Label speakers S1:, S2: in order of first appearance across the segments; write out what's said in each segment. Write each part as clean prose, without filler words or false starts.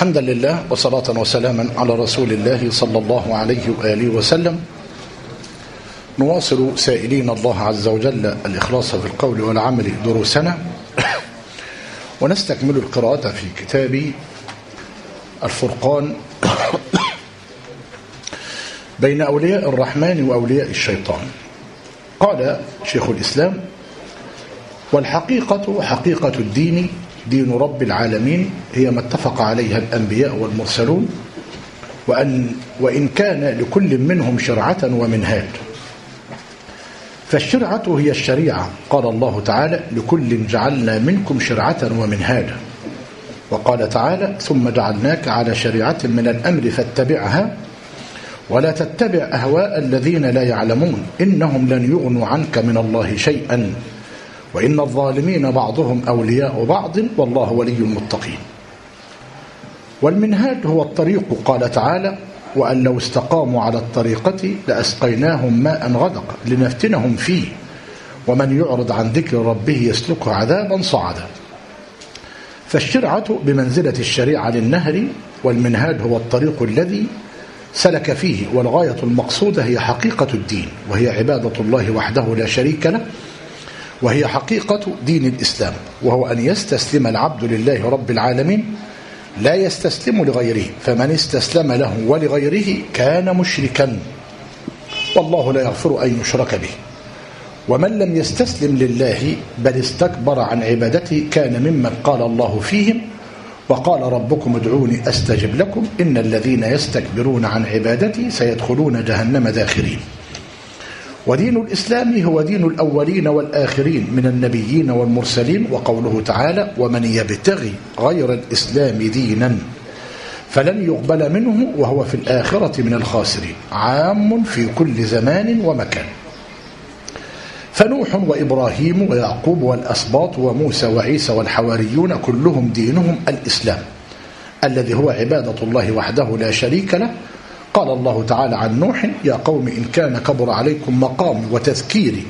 S1: حمدا لله وصلاة وسلاما على رسول الله صلى الله عليه وآله وسلم. نواصل سائلين الله عز وجل الإخلاص في القول والعمل دروسنا، ونستكمل القراءة في كتاب الفرقان بين أولياء الرحمن وأولياء الشيطان. قال شيخ الإسلام: والحقيقة حقيقة الدين دين رب العالمين هي ما اتفق عليها الأنبياء والمرسلون، وإن كان لكل منهم شرعة ومنهاج. فالشرعة هي الشريعة، قال الله تعالى: لكل جعلنا منكم شرعة ومنهاجا. وقال تعالى: ثم جعلناك على شريعة من الأمر فاتبعها ولا تتبع أهواء الذين لا يعلمون إنهم لن يغنوا عنك من الله شيئا وإن الظالمين بعضهم أولياء بعض والله ولي المتقين. والمنهاج هو الطريق، قال تعالى: وأن لو استقاموا على الطريقة لأسقيناهم ماء غدق لنفتنهم فيه ومن يعرض عن ذكر ربه يسلكه عذابا صعدا. فالشرعة بمنزلة الشريعة للنهر، والمنهاج هو الطريق الذي سلك فيه، والغاية المقصودة هي حقيقة الدين، وهي عبادة الله وحده لا شريك له، وهي حقيقة دين الإسلام، وهو أن يستسلم العبد لله رب العالمين لا يستسلم لغيره، فمن استسلم له ولغيره كان مشركا، والله لا يغفر أن يشرك به. ومن لم يستسلم لله بل استكبر عن عبادته كان ممن قال الله فيهم: وقال ربكم ادعوني أستجب لكم إن الذين يستكبرون عن عبادتي سيدخلون جهنم داخرين. ودين الإسلام هو دين الأولين والآخرين من النبيين والمرسلين، وقوله تعالى: ومن يبتغي غير الإسلام دينا فلن يقبل منه وهو في الآخرة من الخاسرين، عام في كل زمان ومكان. فنوح وإبراهيم ويعقوب والأسباط وموسى وعيسى والحواريون كلهم دينهم الإسلام الذي هو عبادة الله وحده لا شريك له. قال الله تعالى عن نوح: يا قوم إن كان كبر عليكم مقام وتذكيري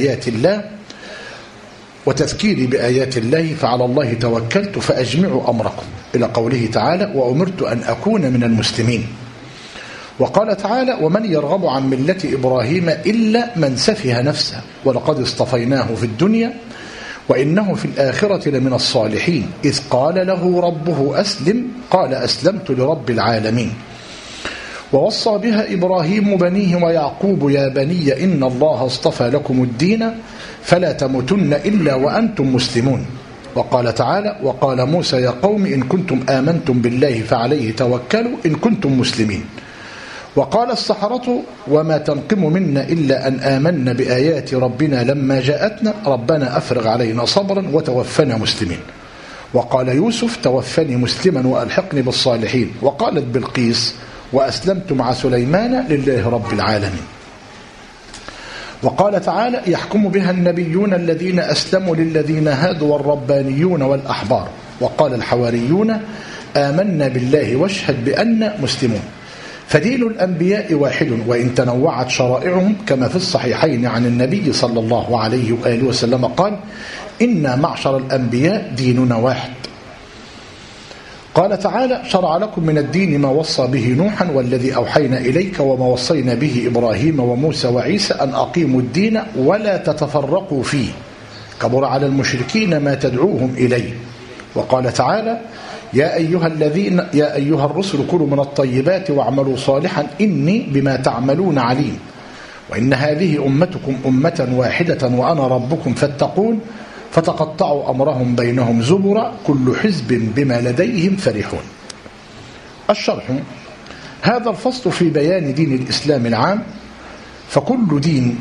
S1: بآيات الله فعلى الله توكلت فأجمعوا أمركم، إلى قوله تعالى: وأمرت أن أكون من المسلمين. وقال تعالى: ومن يرغب عن ملة إبراهيم إلا من سفه نفسه ولقد اصطفيناه في الدنيا وإنه في الآخرة لمن الصالحين إذ قال له ربه أسلم قال أسلمت لرب العالمين. ووصى بها إبراهيم بنيه ويعقوب: يا بني إن الله اصطفى لكم الدين فلا تموتن إلا وأنتم مسلمون. وقال تعالى: وقال موسى: يا قوم إن كنتم آمنتم بالله فعليه توكلوا إن كنتم مسلمين. وقال السحرة: وما تنقم منا إلا أن آمنا بآيات ربنا لما جاءتنا ربنا أفرغ علينا صبرا وتوفنا مسلمين. وقال يوسف: توفني مسلما وألحقني بالصالحين. وقالت بلقيس: وأسلمت مع سليمان لله رب العالمين. وقال تعالى: يحكم بها النبيون الذين أسلموا للذين هادوا والربانيون والأحبار. وقال الحواريون: آمنا بالله واشهد بأننا مسلمون. فدين الأنبياء واحد وإن تنوعت شرائعهم، كما في الصحيحين عن النبي صلى الله عليه وآله وسلم قال: إنا معشر الأنبياء ديننا واحد. قال تعالى: شرع لكم من الدين ما وصى به نوحا والذي أوحينا إليك وما وصينا به إبراهيم وموسى وعيسى أن أقيموا الدين ولا تتفرقوا فيه كبر على المشركين ما تدعوهم إليه. وقال تعالى: يا أيها الرسل كلوا من الطيبات واعملوا صالحا إني بما تعملون عليم وإن هذه أمتكم أمة واحدة وأنا ربكم فاتقون فتقطعوا أمرهم بينهم زبرا كل حزب بما لديهم فرحون. الشرح: هذا الفصل في بيان دين الإسلام العام. فكل دين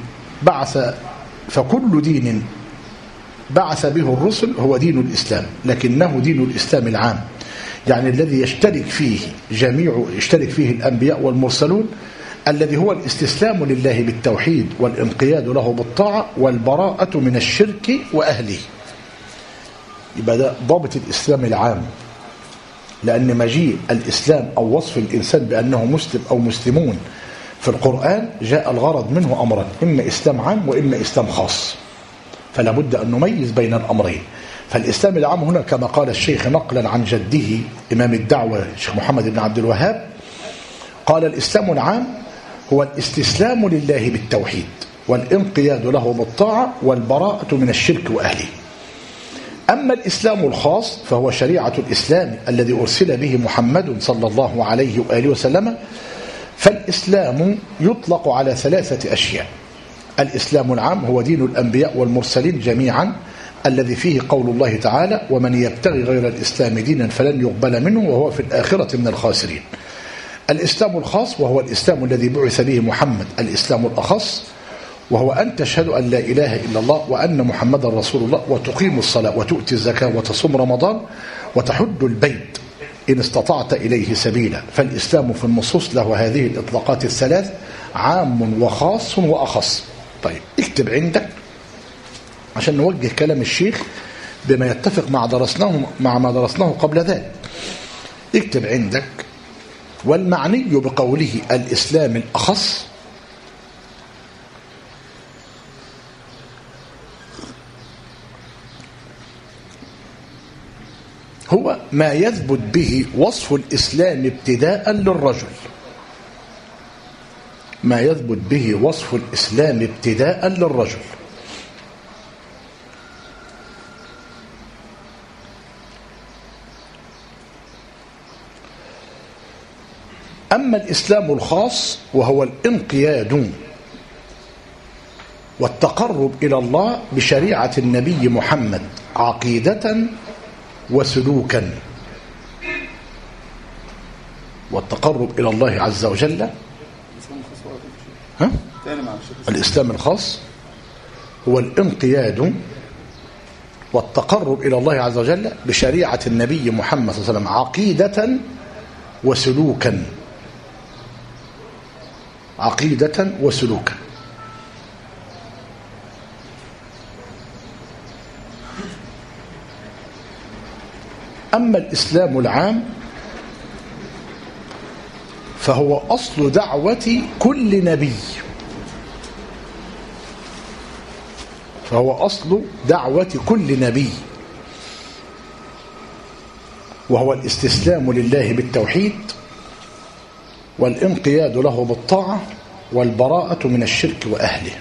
S1: بعث به الرسل هو دين الإسلام، لكنه دين الإسلام العام، يعني الذي يشترك فيه الأنبياء والمرسلون، الذي هو الاستسلام لله بالتوحيد والانقياد له بالطاعة والبراءة من الشرك وأهله. يبقى ده ضابط الإسلام العام، لأن مجيء الإسلام أو وصف الإنسان بأنه مسلم أو مسلمون في القرآن جاء الغرض منه أمرا: إما إسلام عام وإما إسلام خاص، فلا بد أن نميز بين الأمرين. فالإسلام العام هنا كما قال الشيخ نقلا عن جده إمام الدعوة الشيخ محمد بن عبد الوهاب، قال الإسلام العام هو الاستسلام لله بالتوحيد والانقياد له بالطاعة والبراءة من الشرك وأهله. أما الإسلام الخاص فهو شريعة الإسلام الذي أرسل به محمد صلى الله عليه وآله وسلم. فالإسلام يطلق على 3 أشياء: الإسلام العام هو دين الأنبياء والمرسلين جميعا الذي فيه قول الله تعالى: ومن يبتغي غير الإسلام دينا فلن يقبل منه وهو في الآخرة من الخاسرين. الإسلام الخاص وهو الإسلام الذي بعث به محمد، الإسلام الأخص، وهو أن تشهد أن لا إله إلا الله وأن محمد رسول الله وتقيم الصلاة وتؤتي الزكاة وتصوم رمضان وتحج البيت إن استطعت إليه سبيلا. فالإسلام في النصوص له هذه الإطلاقات الثلاث: عام وخاص وأخص. طيب اكتب عندك عشان نوجه كلام الشيخ بما يتفق مع ما درسناه قبل ذلك. اكتب عندك: والمعني بقوله الإسلام الأخص هو ما يثبت به وصف الإسلام ابتداء للرجل، ما يثبت به وصف الإسلام ابتداء للرجل. أما الإسلام الخاص وهو الانقياد والتقرب إلى الله بشريعة النبي محمد عقيدة وسلوكا، والتقرب إلى الله عز وجل. الإسلام الخاص هو الانقياد والتقرب إلى الله عز وجل بشريعة النبي محمد صلى الله عليه وسلم عقيدة وسلوكا، عقيدة وسلوكا. أما الإسلام العام فهو أصل دعوة كل نبي، فهو أصل دعوة كل نبي، وهو الاستسلام لله بالتوحيد والانقياد له بالطاعة والبراءة من الشرك وأهله.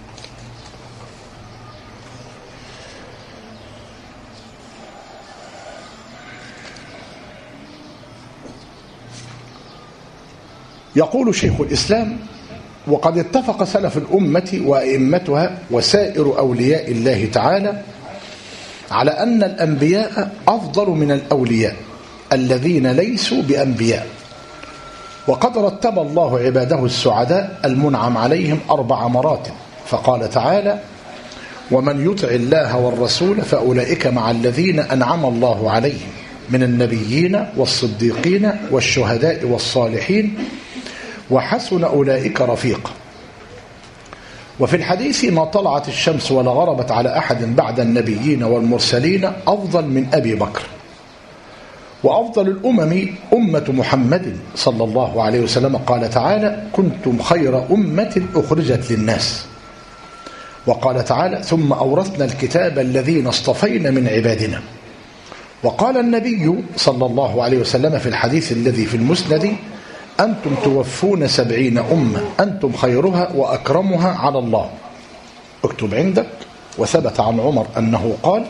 S1: يقول شيخ الإسلام: وقد اتفق سلف الأمة وأئمتها وسائر أولياء الله تعالى على أن الأنبياء أفضل من الأولياء الذين ليسوا بأنبياء، وقد رتب الله عباده السعداء المنعم عليهم 4 مراتب، فقال تعالى: ومن يطع الله والرسول فأولئك مع الذين أنعم الله عليهم من النبيين والصديقين والشهداء والصالحين وحسن أولئك رفيقا. وفي الحديث: ما طلعت الشمس ولا غربت على أحد بعد النبيين والمرسلين أفضل من أبي بكر. وأفضل الأمم أمة محمد صلى الله عليه وسلم، قال تعالى: كنتم خير أمة أخرجت للناس. وقال تعالى: ثم أورثنا الكتاب الذين اصطفينا من عبادنا. وقال النبي صلى الله عليه وسلم في الحديث الذي في المسند: أنتم توفون 70 أمة أنتم خيرها وأكرمها على الله. اكتب عندك: وثبت عن عمر أنه قال: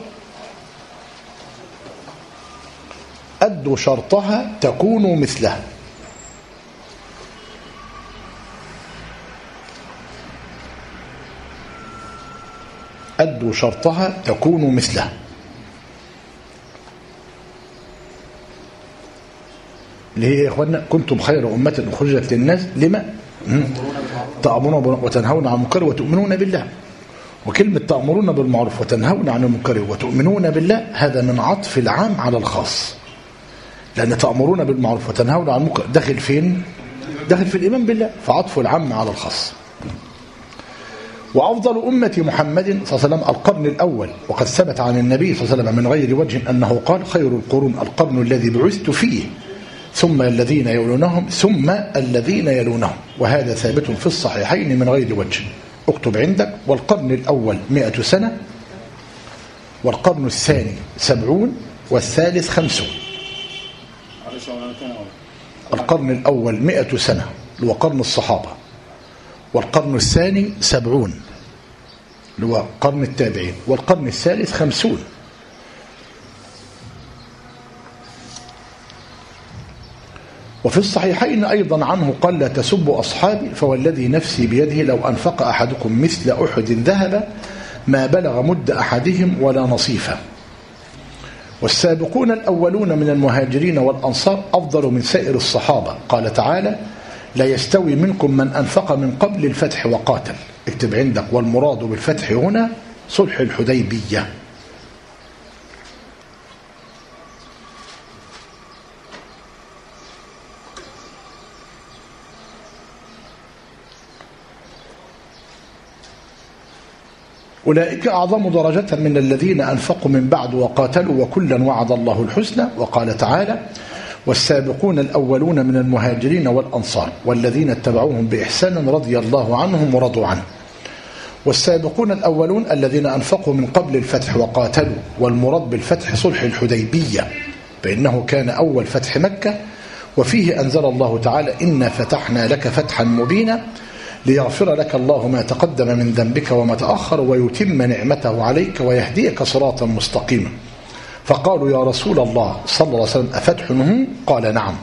S1: أدوا شرطها تكونوا مثلها. أدوا شرطها تكونوا مثلها. ليه يا إخوانا؟ كنتم خير أمة أخرجت للناس لما؟ تأمرون وتنهون عن المنكر وتؤمنون بالله. وكلمة تأمرون بالمعروف وتنهون عن المنكر وتؤمنون بالله هذا من عطف العام على الخاص، لأن تأمرون بالمعروف وتنهون عن المنكر داخل فين؟ داخل في الإيمان بالله، فعطف العام على الخاص. وأفضل أمة محمد صلى الله عليه وسلم القرن الأول، وقد ثبت عن النبي صلى الله عليه وسلم من غير وجه أنه قال: خير القرون القرن الذي بعثت فيه ثم الذين يلونهم ثم الذين يلونهم، وهذا ثابت في الصحيحين من غير وجه. اكتب عندك: والقرن الأول 100 سنة، والقرن الثاني 70 والثالث 50. القرن الأول 100 سنة اللي هو قرن الصحابة، والقرن الثاني 70 اللي هو قرن التابعين، والقرن الثالث 50. وفي الصحيحين أيضا عنه قال: لا تسبوا أصحابي فوالذي نفسي بيده لو أنفق أحدكم مثل أحد ذهب ما بلغ مد أحدهم ولا نصيفه. والسابقون الأولون من المهاجرين والأنصار أفضل من سائر الصحابة. قال تعالى: لا يستوي منكم من أنفق من قبل الفتح وقاتل. اكتب عندك: والمراد بالفتح هنا صلح الحديبية. أولئك أعظم درجة من الذين أنفقوا من بعد وقاتلوا وكلا وعد الله الحسنى. وقال تعالى: والسابقون الأولون من المهاجرين والأنصار والذين اتبعوهم بإحسان رضي الله عنهم ورضوا عنه. والسابقون الأولون الذين أنفقوا من قبل الفتح وقاتلوا، والمراد بالفتح صلح الحديبية، فإنه كان أول فتح مكة، وفيه أنزل الله تعالى: إنا فتحنا لك فتحا مبينا ليغفر لك الله ما تقدم من ذنبك وما تأخر ويتم نعمته عليك ويهديك صراطا مستقيما. فقالوا: يا رسول الله صلى الله عليه وسلم أفتح هم؟ قال: نعم.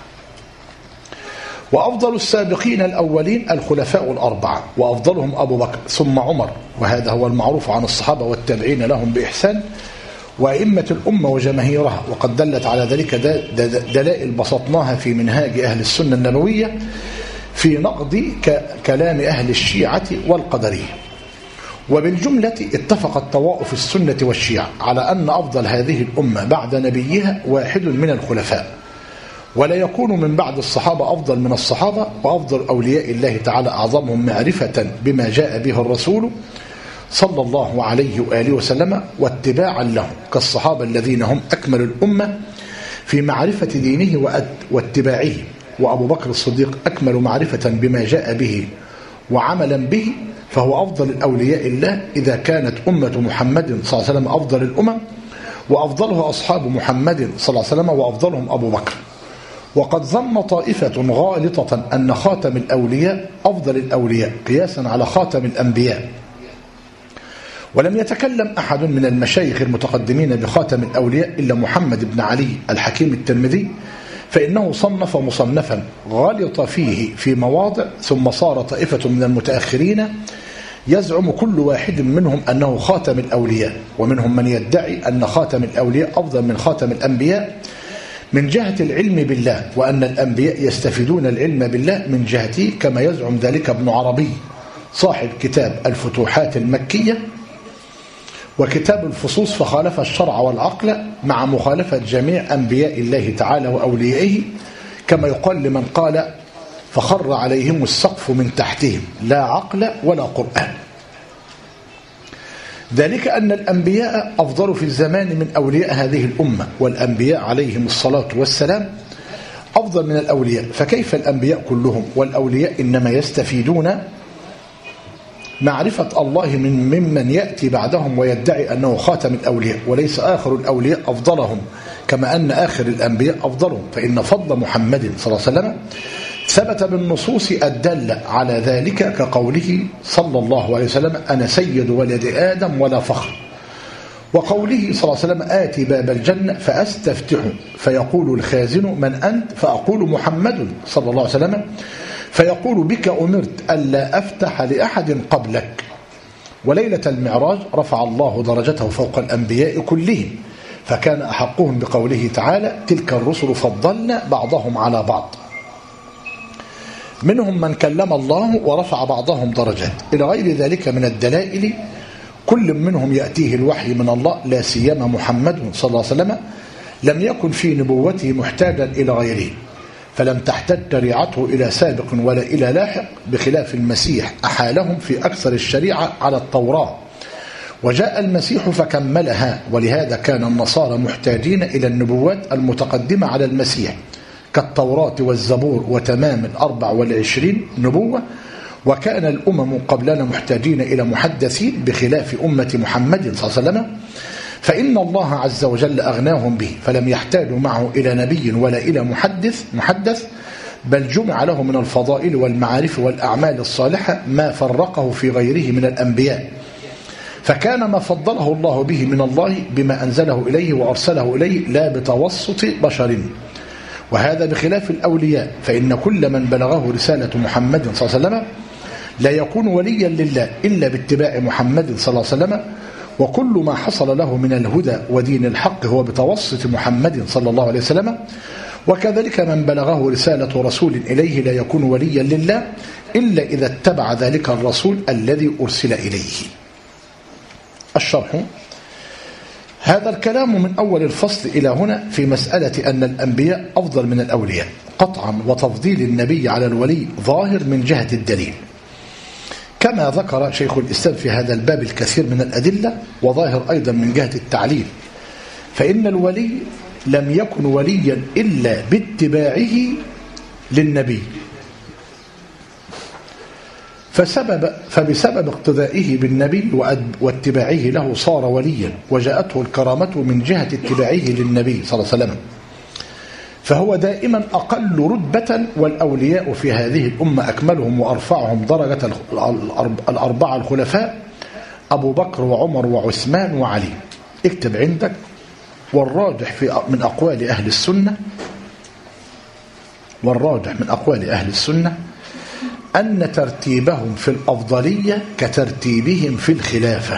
S1: وأفضل السابقين الأولين الخلفاء الأربعة، وأفضلهم أبو بكر ثم عمر، وهذا هو المعروف عن الصحابة والتابعين لهم بإحسان وأئمة الأمة وجماهيرها. وقد دلت على ذلك دلائل بسطناها في منهاج أهل السنة النبوية في نقد كلام أهل الشيعة والقدرية. وبالجملة اتفقت طوائف السنة والشيعة على أن أفضل هذه الأمة بعد نبيها واحد من الخلفاء، ولا يكون من بعد الصحابة أفضل من الصحابة. وأفضل أولياء الله تعالى أعظمهم معرفة بما جاء به الرسول صلى الله عليه وآله وسلم واتباعا له، كالصحابة الذين هم أكمل الأمة في معرفة دينه واتباعه. وأبو بكر الصديق أكمل معرفة بما جاء به وعملا به، فهو أفضل الأولياء الله إذا كانت أمة محمد صلى الله عليه وسلم أفضل الأمم، وأفضله أصحاب محمد صلى الله عليه وسلم، وأفضلهم أبو بكر. وقد ظن طائفة غالطة أن خاتم الأولياء أفضل الأولياء قياسا على خاتم الأنبياء، ولم يتكلم أحد من المشايخ المتقدمين بخاتم الأولياء إلا محمد بن علي الحكيم الترمذي، فإنه صنف مصنفا غلط فيه في مواضع، ثم صار طائفة من المتأخرين يزعم كل واحد منهم أنه خاتم الأولياء، ومنهم من يدعي أن خاتم الأولياء أفضل من خاتم الأنبياء من جهة العلم بالله، وأن الأنبياء يستفيدون العلم بالله من جهته، كما يزعم ذلك ابن عربي صاحب كتاب الفتوحات المكية وكتاب الفصوص، فخالف الشرع والعقل مع مخالفة جميع أنبياء الله تعالى وأوليائه، كما يقال لمن قال: فخر عليهم السقف من تحتهم، لا عقل ولا قرآن. ذلك أن الأنبياء أفضل في الزمان من أولياء هذه الأمة، والأنبياء عليهم الصلاة والسلام أفضل من الأولياء، فكيف الأنبياء كلهم والأولياء إنما يستفيدون معرفة الله ممن يأتي بعدهم ويدعي أنه خاتم الأولياء، وليس آخر الأولياء أفضلهم، كما أن آخر الأنبياء أفضلهم. فإن فضل محمد صلى الله عليه وسلم ثبت بالنصوص الدالة على ذلك، كقوله صلى الله عليه وسلم: أنا سيد ولد آدم ولا فخر. وقوله صلى الله عليه وسلم: آتي باب الجنة فأستفتح فيقول الخازن: من أنت؟ فأقول: محمد صلى الله عليه وسلم، فيقول: بك أمرت ألا أفتح لأحد قبلك. وليلة المعراج رفع الله درجته فوق الأنبياء كلهم، فكان أحقهم بقوله تعالى: تلك الرسل فضلنا بعضهم على بعض، منهم من كلم الله ورفع بعضهم درجات، إلى غير ذلك من الدلائل. كل منهم يأتيه الوحي من الله، لا سيما محمد صلى الله عليه وسلم لم يكن في نبوته محتاجا إلى غيره، فلم تحتج شريعته إلى سابق ولا إلى لاحق، بخلاف المسيح أحالهم في أكثر الشريعة على التوراة، وجاء المسيح فكملها. ولهذا كان النصارى محتاجين إلى النبوات المتقدمة على المسيح، كالتوراة والزبور وتمام 24 نبوة. وكان الأمم قبلنا محتاجين إلى محدثين، بخلاف أمة محمد صلى الله عليه وسلم، فإن الله عز وجل أغناهم به فلم يحتاجوا معه إلى نبي ولا إلى محدث بل جمع له من الفضائل والمعارف والأعمال الصالحة ما فرقه في غيره من الأنبياء، فكان ما فضله الله به من الله بما أنزله إليه وأرسله إليه لا بتوسط بشر. وهذا بخلاف الأولياء، فإن كل من بلغه رسالة محمد صلى الله عليه وسلم لا يكون وليا لله إلا باتباع محمد صلى الله عليه وسلم، وكل ما حصل له من الهدى ودين الحق هو بتوسط محمد صلى الله عليه وسلم. وكذلك من بلغه رسالة رسول إليه لا يكون وليا لله إلا إذا اتبع ذلك الرسول الذي أرسل إليه. الشرح: هذا الكلام من أول الفصل إلى هنا في مسألة أن الأنبياء أفضل من الأولياء قطعا، وتفضيل النبي على الولي ظاهر من جهة الدليل، كما ذكر شيخ الإسلام في هذا الباب الكثير من الأدلة، وظاهر أيضا من جهة التعليل، فإن الولي لم يكن وليا إلا باتباعه للنبي، فبسبب اقتدائه بالنبي واتباعه له صار وليا، وجاءته الكرامة من جهة اتباعه للنبي صلى الله عليه وسلم، فهو دائما أقل رتبة، والأولياء في هذه الأمة أكملهم وأرفعهم درجة الأربعة الخلفاء أبو بكر وعمر وعثمان وعلي. اكتب عندك: والراجح من أقوال أهل السنة أن ترتيبهم في الأفضلية كترتيبهم في الخلافة.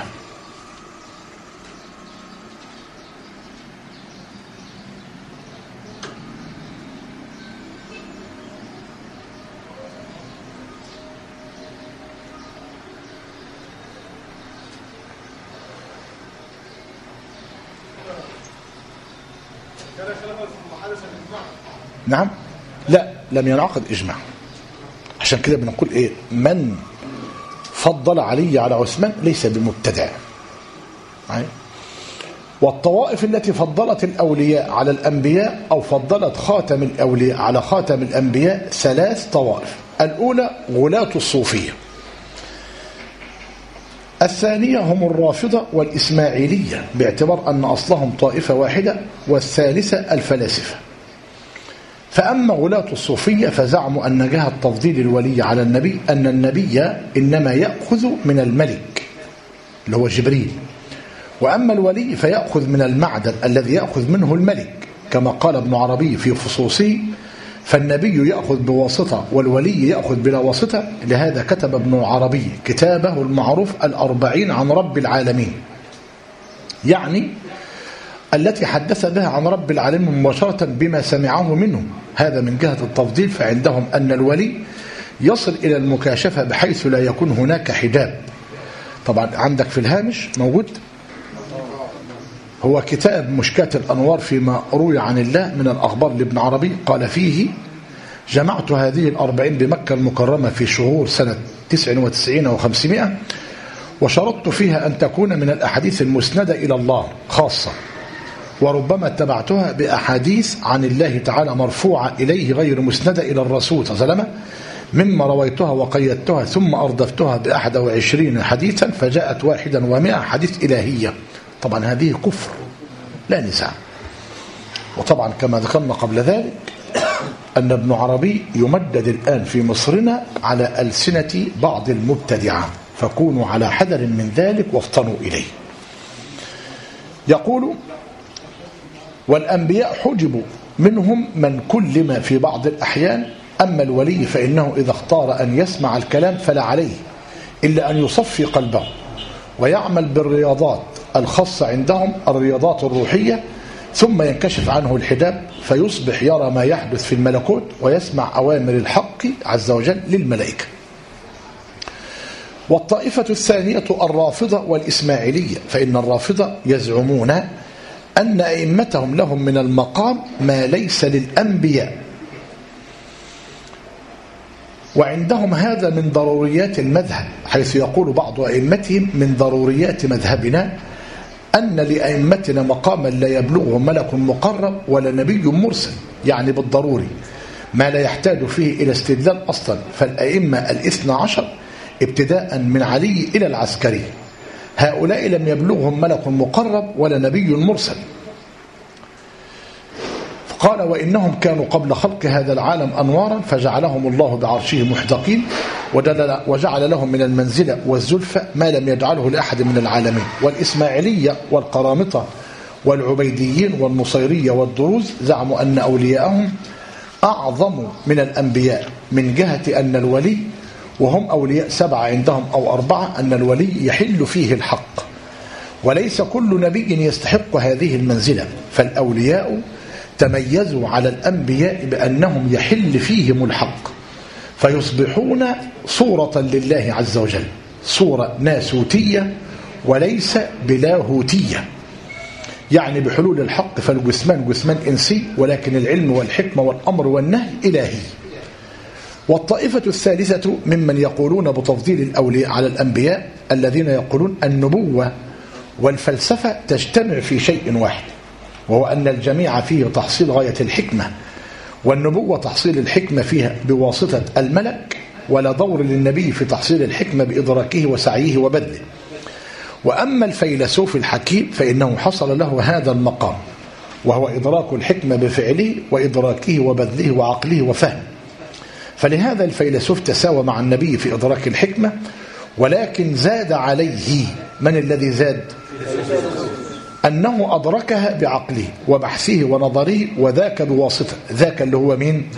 S1: نعم، لا، لم ينعقد إجماع. عشان كده بنقول إيه؟ من فضل علي على عثمان ليس بمبتدع. والطوائف التي فضلت الأولياء على الأنبياء أو فضلت خاتم الأولياء على خاتم الأنبياء 3 طوائف. الأولى غلاة الصوفية، الثانية هم الرافضة والإسماعيلية باعتبار أن أصلهم طائفة واحدة، والثالثة الفلاسفة. فأما غلاة الصوفية فزعموا أن جهة تفضيل الولي على النبي أن النبي إنما يأخذ من الملك اللي هو جبريل، وأما الولي فيأخذ من المعدن الذي يأخذ منه الملك، كما قال ابن عربي في فصوصه: فالنبي يأخذ بواسطة والولي يأخذ بلا واسطة. لهذا كتب ابن عربي كتابه المعروف 40 عن رب العالمين، يعني التي حدث بها عن رب العالمين مباشرة بما سمعه منه. هذا من جهة التفضيل، فعندهم أن الولي يصل إلى المكاشفة بحيث لا يكون هناك حجاب. طبعا عندك في الهامش موجود هو كتاب مشكاة الأنوار فيما روي عن الله من الأخبار لابن عربي، قال فيه: جمعت هذه 40 بمكة المكرمة في شهور سنة 99 و500، وشرطت فيها أن تكون من الأحاديث المسندة إلى الله خاصة، وربما اتبعتها بأحاديث عن الله تعالى مرفوعة إليه غير مسندة إلى الرسول صلى الله عليه وسلم، مما رويتها وقيدتها، ثم أردفتها ب21 حديثا فجاءت 100 حديث إلهية. طبعا هذه كفر لا نزاع. وطبعا كما ذكرنا قبل ذلك أن ابن عربي يمدد الآن في مصرنا على ألسنة بعض المبتدعة، فكونوا على حذر من ذلك وافطنوا إليه. يقول: والأنبياء حجبوا منهم من كلم في بعض الأحيان، أما الولي فإنه إذا اختار أن يسمع الكلام فلا عليه إلا أن يصفي قلبه ويعمل بالرياضات الخاصة عندهم، الرياضات الروحية، ثم ينكشف عنه الحجاب فيصبح يرى ما يحدث في الملكوت ويسمع أوامر الحق عز وجل للملائكة. والطائفة الثانية الرافضة والإسماعيلية، فإن الرافضة يزعمون أن أئمتهم لهم من المقام ما ليس للأنبياء، وعندهم هذا من ضروريات المذهب، حيث يقول بعض أئمتهم: من ضروريات مذهبنا أن لأئمتنا مقاما لا يبلغه ملك مقرب ولا نبي مرسل، يعني بالضروري ما لا يحتاج فيه إلى استدلال أصلا. فالأئمة 12 ابتداء من علي إلى العسكري، هؤلاء لم يبلغهم ملك مقرب ولا نبي مرسل. قال وإنهم كانوا قبل خلق هذا العالم أنوارا فجعلهم الله بعرشه محدقين وجعل لهم من المنزلة والزلفة ما لم يجعله لأحد من العالمين. والإسماعيلية والقرامطة والعبيديين والنصيرية والدروز زعموا أن أولياءهم أعظم من الأنبياء من جهة أن الولي، وهم أولياء 7 عندهم أو 4، أن الولي يحل فيه الحق، وليس كل نبي يستحق هذه المنزلة، فالأولياء تميزوا على الأنبياء بأنهم يحل فيهم الحق فيصبحون صورة لله عز وجل، صورة ناسوتية وليس بلاهوتية، يعني بحلول الحق فالجثمان جثمان إنسي، ولكن العلم والحكمة والأمر والنهي إلهي. والطائفة الثالثة ممن يقولون بتفضيل الأولياء على الأنبياء الذين يقولون النبوة والفلسفة تجتمع في شيء واحد، وهو أن الجميع فيه تحصيل غاية الحكمة، والنبوة تحصيل الحكمة فيها بواسطة الملك، ولا دور للنبي في تحصيل الحكمة بإدراكه وسعيه وبذله. وأما الفيلسوف الحكيم فإنه حصل له هذا المقام، وهو إدراك الحكمة بفعله وإدراكه وبذله وعقله وفهمه. فلهذا الفيلسوف تساوى مع النبي في إدراك الحكمة، ولكن زاد عليه. من الذي زاد؟ أنه أدركها بعقله وبحثه ونظره، وذاك بواسطة ذاك اللي هو مين؟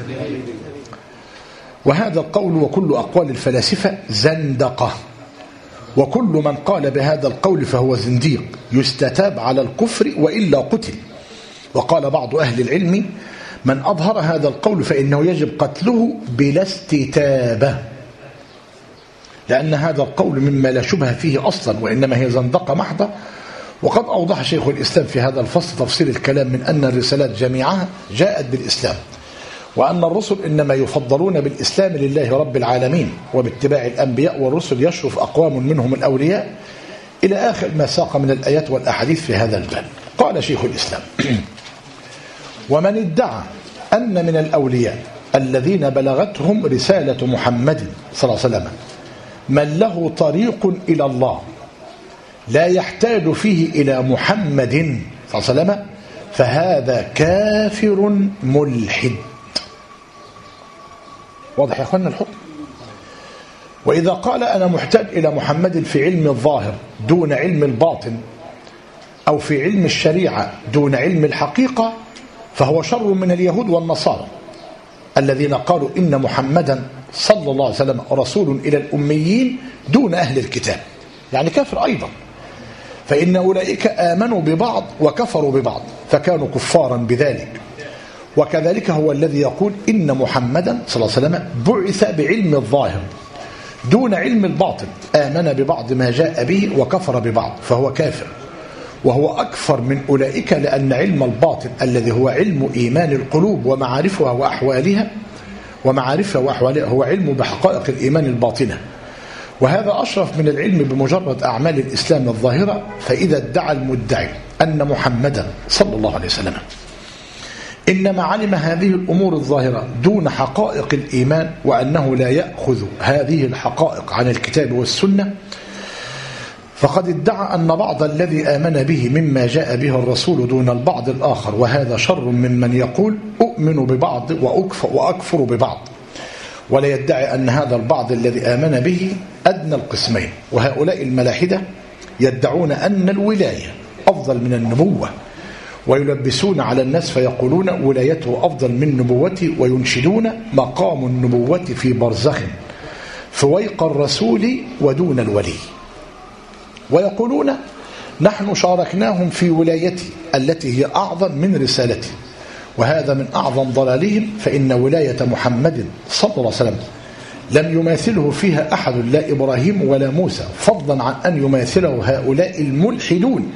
S1: وهذا القول وكل أقوال الفلاسفة زندقة، وكل من قال بهذا القول فهو زنديق يستتاب على الكفر وإلا قتل. وقال بعض أهل العلم من أظهر هذا القول فإنه يجب قتله بلا استتابة، لأن هذا القول مما لا شبه فيه أصلا، وإنما هي زندقة محضة. وقد أوضح شيخ الإسلام في هذا الفصل تفصيل الكلام من أن الرسالات جميعها جاءت بالإسلام، وأن الرسل إنما يفضلون بالإسلام لله رب العالمين، وباتباع الأنبياء والرسل يشرف أقوام منهم الأولياء، إلى آخر ما ساق من الآيات والأحاديث في هذا الباب. قال شيخ الإسلام ومن ادعى أن من الأولياء الذين بلغتهم رسالة محمد صلى الله عليه وسلم من له طريق إلى الله لا يحتاج فيه إلى محمد صلى الله عليه وسلم فهذا كافر ملحد. واضح يا أخوانا الحكم؟ وإذا قال أنا محتاج إلى محمد في علم الظاهر دون علم الباطن، أو في علم الشريعة دون علم الحقيقة، فهو شر من اليهود والنصارى الذين قالوا إن محمدا صلى الله عليه وسلم رسول إلى الأميين دون أهل الكتاب، يعني كافر أيضا، فإن أولئك آمنوا ببعض وكفروا ببعض فكانوا كفارا بذلك. وكذلك هو الذي يقول إن محمدا صلى الله عليه وسلم بعث بعلم الظاهر دون علم الباطن، آمن ببعض ما جاء به وكفر ببعض فهو كافر، وهو أكفر من أولئك، لأن علم الباطن الذي هو علم إيمان القلوب ومعارفها وأحوالها هو علم بحقائق الإيمان الباطنة، وهذا أشرف من العلم بمجرد أعمال الإسلام الظاهرة. فإذا ادعى المدعي أن محمدا صلى الله عليه وسلم إنما علم هذه الأمور الظاهرة دون حقائق الإيمان، وأنه لا يأخذ هذه الحقائق عن الكتاب والسنة، فقد ادعى أن بعض الذي آمن به مما جاء به الرسول دون البعض الآخر، وهذا شر ممن يقول أؤمن ببعض وأكفر ببعض، ولا يدعي أن هذا البعض الذي آمن به أدنى القسمين. وهؤلاء الملاحدة يدعون أن الولاية أفضل من النبوة، ويلبسون على الناس فيقولون ولايته أفضل من نبوته، وينشدون مقام النبوة في برزخ فويق الرسول ودون الولي، ويقولون نحن شاركناهم في ولايته التي هي أعظم من رسالته، وهذا من أعظم ضلالهم، فإن ولاية محمد صلى الله عليه وسلم لم يماثله فيها أحد، لا إبراهيم ولا موسى، فضلا عن أن يماثله هؤلاء الملحدون.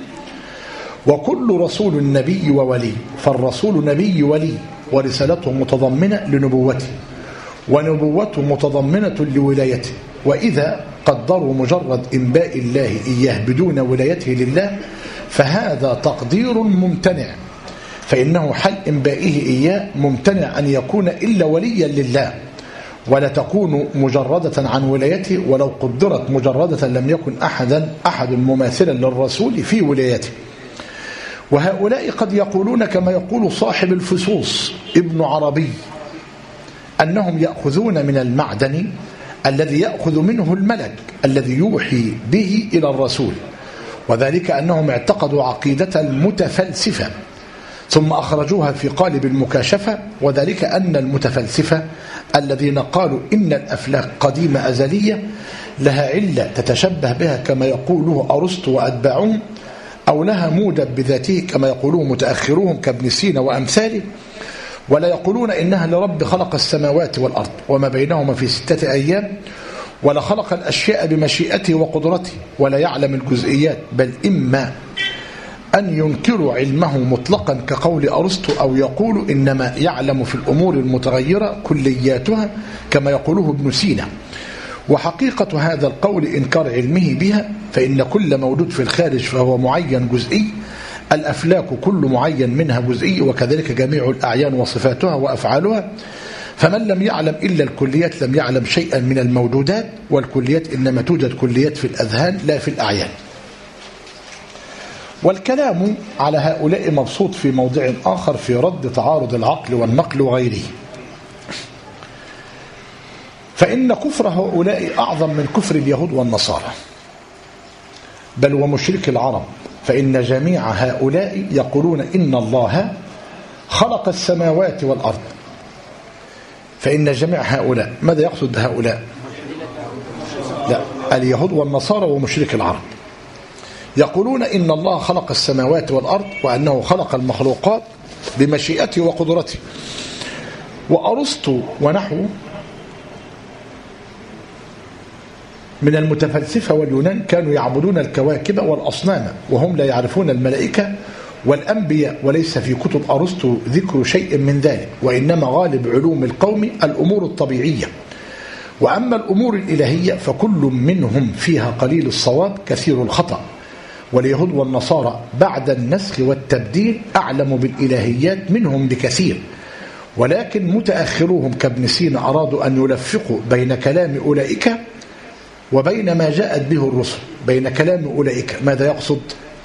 S1: وكل رسول نبي وولي، فالرسول نبي ولي، ورسالته متضمنة لنبوته، ونبوته متضمنة لولايته. وإذا قدروا مجرد إنباء الله إياه بدون ولايته لله فهذا تقدير ممتنع، فإنه حال إنبائه إياه ممتنع أن يكون إلا وليا لله، ولا تكون مجردة عن ولايته، ولو قدرت مجردة لم يكن أحد مماثلا للرسول في ولايته. وهؤلاء قد يقولون كما يقول صاحب الفصوص ابن عربي أنهم يأخذون من المعدن الذي يأخذ منه الملك الذي يوحي به إلى الرسول، وذلك أنهم اعتقدوا عقيدة المتفلسفة ثم أخرجوها في قالب المكاشفة، وذلك أن المتفلسفة الذين قالوا إن الأفلاك قديمة أزلية لها علة تتشبه بها كما يقوله أرسطو وأتباعهم، أو لها موجب بذاته كما يقوله متأخروهم كابن سينا وأمثاله، ولا يقولون إنها لرب خلق السماوات والأرض وما بينهما في 6 أيام، ولا خلق الأشياء بمشيئته وقدرته، ولا يعلم الجزئيات، بل إما أن ينكروا علمه مطلقا كقول أرسطو، أو يقولوا إنما يعلم في الأمور المتغيرة كلياتها كما يقوله ابن سينا. وحقيقة هذا القول إنكار علمه بها، فإن كل موجود في الخارج فهو معين جزئي، الأفلاك كل معين منها جزئي، وكذلك جميع الأعيان وصفاتها وأفعالها، فمن لم يعلم إلا الكليات لم يعلم شيئا من الموجودات، والكليات إنما توجد كليات في الأذهان لا في الأعيان. والكلام على هؤلاء مبسوط في موضع آخر في رد تعارض العقل والنقل وغيره. فإن كفر هؤلاء أعظم من كفر اليهود والنصارى بل ومشرك العرب، فإن جميع هؤلاء يقولون إن الله خلق السماوات والأرض. فإن جميع هؤلاء، ماذا يقصد هؤلاء؟ لا، اليهود والنصارى ومشرك العرب يقولون إن الله خلق السماوات والأرض وأنه خلق المخلوقات بمشيئته وقدرته. وأرسطو ونحوه من المتفلسفة واليونان كانوا يعبدون الكواكب والأصنام، وهم لا يعرفون الملائكة والأنبياء، وليس في كتب أرسطو ذكر شيء من ذلك، وإنما غالب علوم القوم الأمور الطبيعية. وأما الأمور الإلهية فكل منهم فيها قليل الصواب كثير الخطأ. واليهود والنصارى بعد النسخ والتبديل أعلم بالإلهيات منهم بكثير، ولكن متأخروهم كابن سينا أرادوا أن يلفقوا بين كلام أولئك وبين ما جاءت به الرسل. بين كلام أولئك ماذا يقصد؟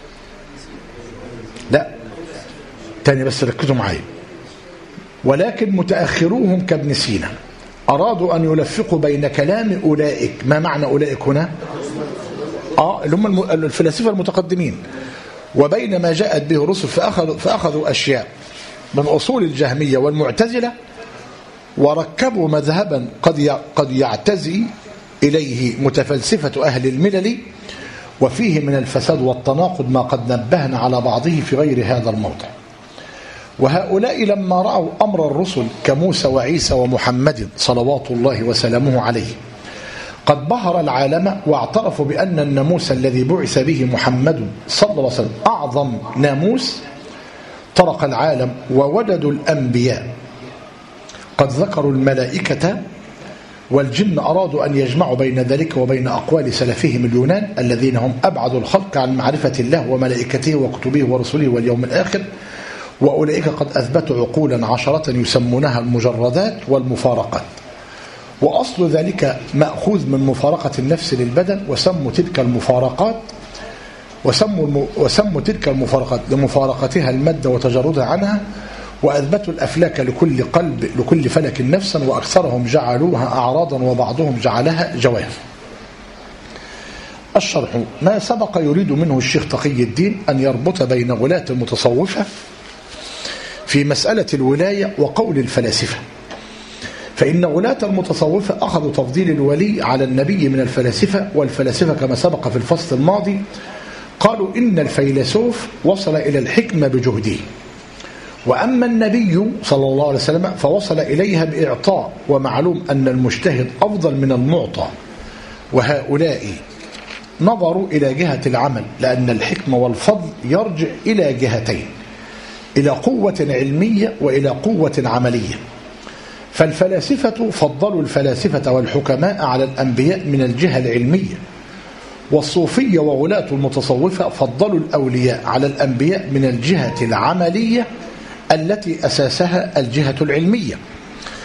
S1: لا تاني بس ركزوا معي. ولكن متأخروهم كابن سينا أرادوا أن يلفقوا بين كلام أولئك. ما معنى أولئك هنا؟ اللي هم الفلاسفة المتقدمين، وبين ما جاءت به الرسل، فأخذوا أشياء من أصول الجهمية والمعتزلة وركبوا مذهبا قد يعتزي إليه متفلسفة أهل الملل، وفيه من الفساد والتناقض ما قد نبهنا على بعضه في غير هذا الموضع. وهؤلاء لما رأوا أمر الرسل كموسى وعيسى ومحمد صلوات الله وسلامه عليه قد بهر العالم، واعترفوا بأن الناموس الذي بعث به محمد صلى الله عليه وسلم أعظم ناموس طرق العالم، ووجدوا الأنبياء قد ذكروا الملائكة والجن، أرادوا أن يجمعوا بين ذلك وبين أقوال سلفهم اليونان الذين هم أبعد الخلق عن معرفة الله وملائكته وكتبه ورسله واليوم الآخر. وأولئك قد أثبتوا عقولا 10 يسمونها المجردات والمفارقات، وأصل ذلك مأخوذ من مفارقة النفس للبدن، وسموا تلك المفارقات لمفارقتها المادة وتجردها عنها، وأثبتوا الأفلاك لكل فلك نفسا، وأكثرهم جعلوها أعراضا وبعضهم جعلها جواهر. الشرح ما سبق يريد منه الشيخ تقي الدين أن يربط بين ولاة المتصوفة في مسألة الولاية وقول الفلاسفة. فإن ولاة المتصوفة أخذوا تفضيل الولي على النبي من الفلاسفة، والفلاسفة كما سبق في الفصل الماضي قالوا إن الفيلسوف وصل إلى الحكمة بجهده، وأما النبي صلى الله عليه وسلم فوصل إليها بإعطاء، ومعلوم أن المجتهد أفضل من المعطى. وهؤلاء نظروا إلى جهة العمل، لأن الحكمة والفضل يرجع إلى جهتين، إلى قوة علمية وإلى قوة عملية. فالفلاسفة فضلوا الفلاسفة والحكماء على الأنبياء من الجهة العلمية، والصوفية وولاة المتصوفة فضلوا الأولياء على الأنبياء من الجهة العملية التي أساسها الجهة العلمية.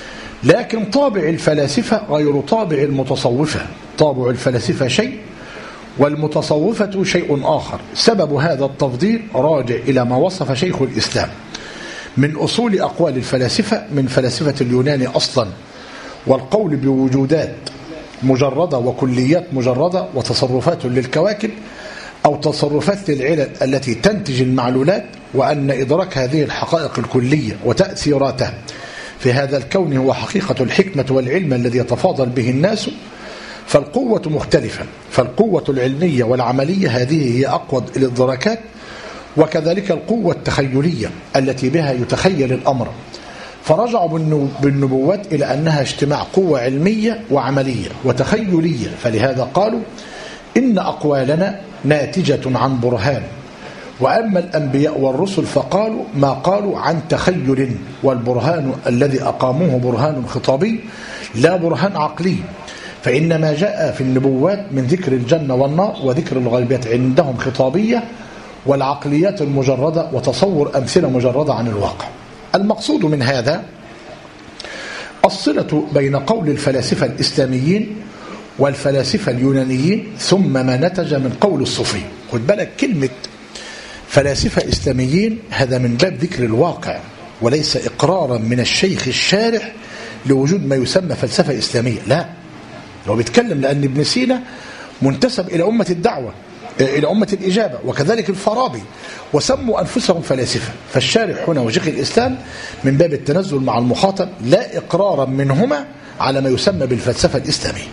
S1: لكن طابع الفلاسفة غير طابع المتصوفة. طابع الفلاسفة شيء والمتصوفة شيء آخر. سبب هذا التفضيل راجع إلى ما وصف شيخ الإسلام من أصول أقوال الفلاسفة من فلاسفة اليونان أصلا، والقول بوجودات مجردة وكليات مجردة وتصرفات للكواكب أو تصرفات للعلل التي تنتج المعلولات، وأن إدراك هذه الحقائق الكلية وتأثيراتها في هذا الكون هو حقيقة الحكمة والعلم الذي يتفاضل به الناس. فالقوة مختلفة، فالقوة العلمية والعملية هذه هي أقوى الإدراكات، وكذلك القوة التخيلية التي بها يتخيل الأمر. فرجعوا بالنبوات إلى أنها اجتماع قوة علمية وعملية وتخيلية، فلهذا قالوا إن أقوالنا ناتجة عن برهان. وأما الأنبياء والرسل فقالوا ما قالوا عن تخيل، والبرهان الذي أقاموه برهان خطابي لا برهان عقلي. فإن ما جاء في النبوات من ذكر الجنة والنار وذكر الغيبات عندهم خطابية، والعقليات المجردة وتصور أمثلة مجردة عن الواقع. المقصود من هذا الصلة بين قول الفلاسفة الإسلاميين والفلاسفة اليونانيين، ثم ما نتج من قول الصوفي. خد بالك كلمة فلاسفة إسلاميين هذا من باب ذكر الواقع، وليس إقرارا من الشيخ الشارح لوجود ما يسمى فلسفة إسلامية. لا، لو بيتكلم لأن ابن سينا منتسب إلى أمة الدعوة، إلى أمة الإجابة، وكذلك الفارابي، وسموا أنفسهم فلاسفة. فالشارح هنا وشيخ الإسلام من باب التنزل مع المخاطب، لا إقرارا منهما على ما يسمى بالفلسفة الإسلامية.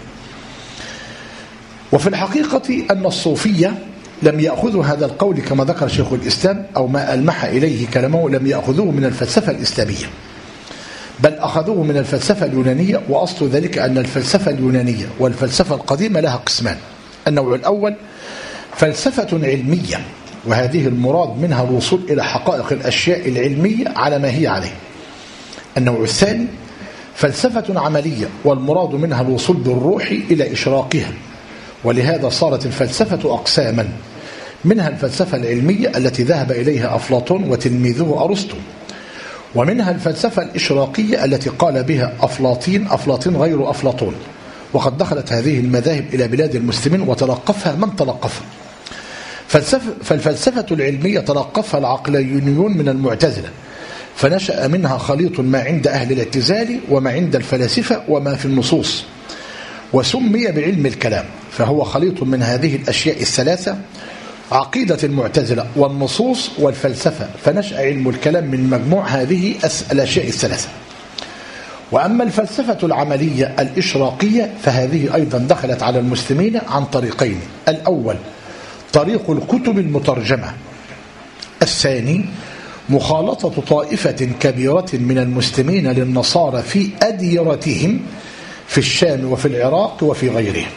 S1: وفي الحقيقة أن الصوفية لم يأخذوا هذا القول كما ذكر شيخ الإسلام، أو ما ألمح إليه كلامه، لم يأخذوه من الفلسفة الإسلامية، بل أخذوه من الفلسفة اليونانية. وأصل ذلك أن الفلسفة اليونانية والفلسفة القديمة لها قسمان. النوع الأول فلسفة علمية، وهذه المراد منها الوصول إلى حقائق الأشياء العلمية على ما هي عليه. النوع الثاني فلسفة عملية، والمراد منها الوصول بالروح إلى إشراقها. ولهذا صارت الفلسفة أقساما، منها الفلسفة العلمية التي ذهب إليها أفلاطون وتلميذه أرسطو، ومنها الفلسفة الإشراقية التي قال بها أفلاطين غير أفلاطون. وقد دخلت هذه المذاهب إلى بلاد المسلمين وتلقفها من تلقفها. فالفلسفة العلمية تلقفها العقلانيون من المعتزلة، فنشأ منها خليط ما عند أهل الاعتزال وما عند الفلاسفة وما في النصوص، وسمي بعلم الكلام، فهو خليط من هذه الأشياء الثلاثة: عقيدة المعتزلة والنصوص والفلسفة، فنشأ علم الكلام من مجموع هذه الأشياء الثلاثة. وأما الفلسفة العملية الإشراقية فهذه أيضا دخلت على المسلمين عن طريقين: الأول طريق الكتب المترجمة، الثاني مخالطة طائفة كبيرة من المسلمين للنصارى في أديرتهم في الشام وفي العراق وفي غيرهم.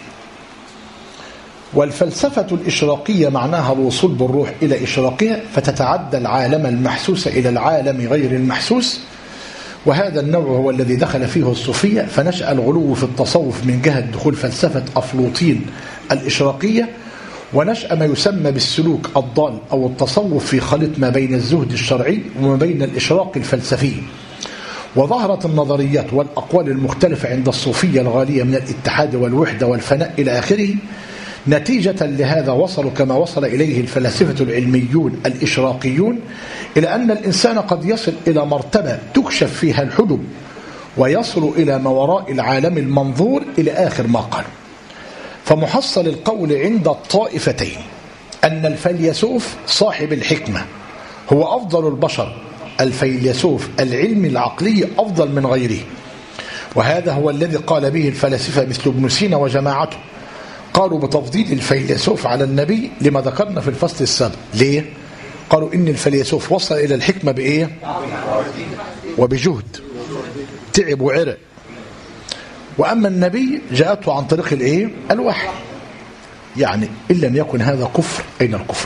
S1: والفلسفة الإشراقية معناها الوصول بالروح إلى إشراقها، فتتعدى العالم المحسوس إلى العالم غير المحسوس. وهذا النوع هو الذي دخل فيه الصوفية، فنشأ الغلو في التصوف من جهة دخول فلسفة أفلاطين الإشراقية، ونشأ ما يسمى بالسلوك الضال أو التصوف في خليط ما بين الزهد الشرعي وما بين الإشراق الفلسفي. وظهرت النظريات والأقوال المختلفة عند الصوفية الغالية من الاتحاد والوحدة والفناء إلى آخره. نتيجة لهذا وصلوا كما وصل إليه الفلاسفة العلميون الإشراقيون إلى أن الإنسان قد يصل إلى مرتبة تكشف فيها الحجب، ويصل إلى ما وراء العالم المنظور إلى آخر ما قال. فمحصل القول عند الطائفتين أن الفيلسوف صاحب الحكمة هو أفضل البشر، الفيلسوف العلمي العقلي أفضل من غيره. وهذا هو الذي قال به الفلاسفة مثل ابن سينا وجماعته، قالوا بتفضيل الفيلسوف على النبي لما ذكرنا في الفصل السابق. ليه؟ قالوا إن الفيلسوف وصل إلى الحكمة بإيه؟ وبجهد، تعب وعرق. وأما النبي جاءته عن طريق الإيه؟ الوحي. يعني إن لم يكن هذا كفر، أين الكفر؟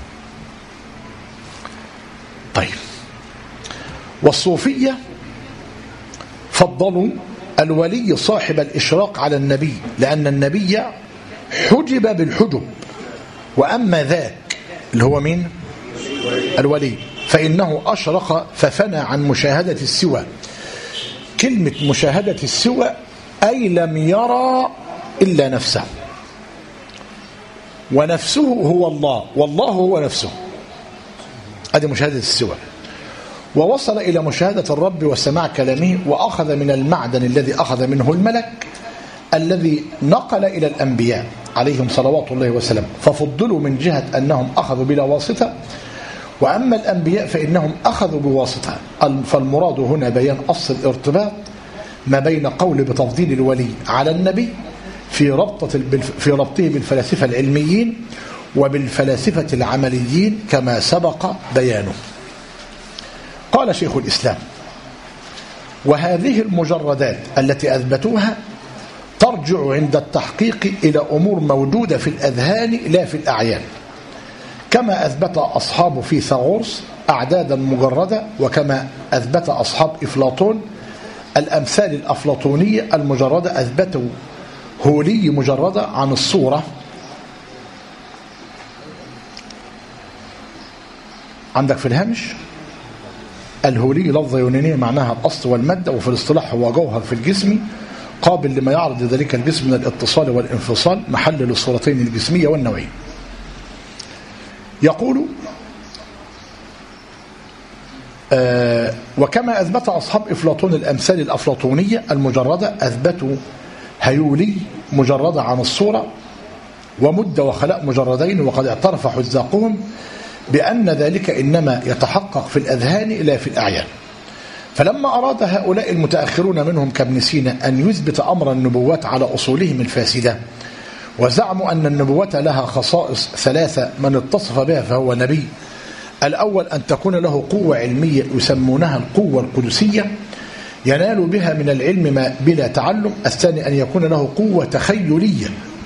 S1: طيب، والصوفية فضلوا الولي صاحب الإشراق على النبي، لأن النبي حجب بالحجب، وأما ذاك اللي هو مين؟ الولي، فإنه أشرق ففنى عن مشاهدة السوى، كلمة مشاهدة السوى أي لم يرى إلا نفسه، ونفسه هو الله والله هو نفسه. هذه مشاهدة السوى. ووصل إلى مشاهدة الرب وسماع كلامه، وأخذ من المعدن الذي أخذ منه الملك الذي نقل إلى الأنبياء عليهم صلوات الله وسلم، ففضلوا من جهة أنهم أخذوا بلا واسطة، وأما الأنبياء فإنهم أخذوا بواسطة. فالمراد هنا بيان أصل الارتباط ما بين قول بتفضيل الولي على النبي في ربطه بالفلاسفة العلميين وبالفلاسفة العمليين كما سبق بيانه. قال شيخ الإسلام: وهذه المجردات التي أثبتوها ترجع عند التحقيق إلى أمور موجودة في الأذهان لا في الأعيان، كما أثبت أصحاب فيثاغورس أعدادا مجردة، وكما أثبت أصحاب أفلاطون الأمثال الأفلاطونية المجردة. أثبتوا هولي مجردة عن الصورة. عندك في الهامش الهولي لفظة يونانية معناها الأصل والمادة، وفي الاصطلاح هو جوهر في الجسم قابل لما يعرض ذلك الجسم من الاتصال والانفصال، محل للصورتين الجسمية والنوعية. يقول: وكما أثبت أصحاب أفلاطون الأمثال الأفلاطونية المجردة، أثبتوا هيولي مجردة عن الصورة، ومد وخلاء مجردين، وقد اعترف حذاقهم بأن ذلك إنما يتحقق في الأذهان لا في الأعيان. فلما أراد هؤلاء المتأخرون منهم كابن سينا أن يثبت أمر النبوات على أصولهم الفاسدة، وزعموا أن النبوة لها خصائص ثلاثة من اتصف بها فهو نبي. الأول أن تكون له قوة علمية يسمونها القوة القدسية ينال بها من العلم ما بلا تعلم. الثاني أن يكون له قوة تخيلية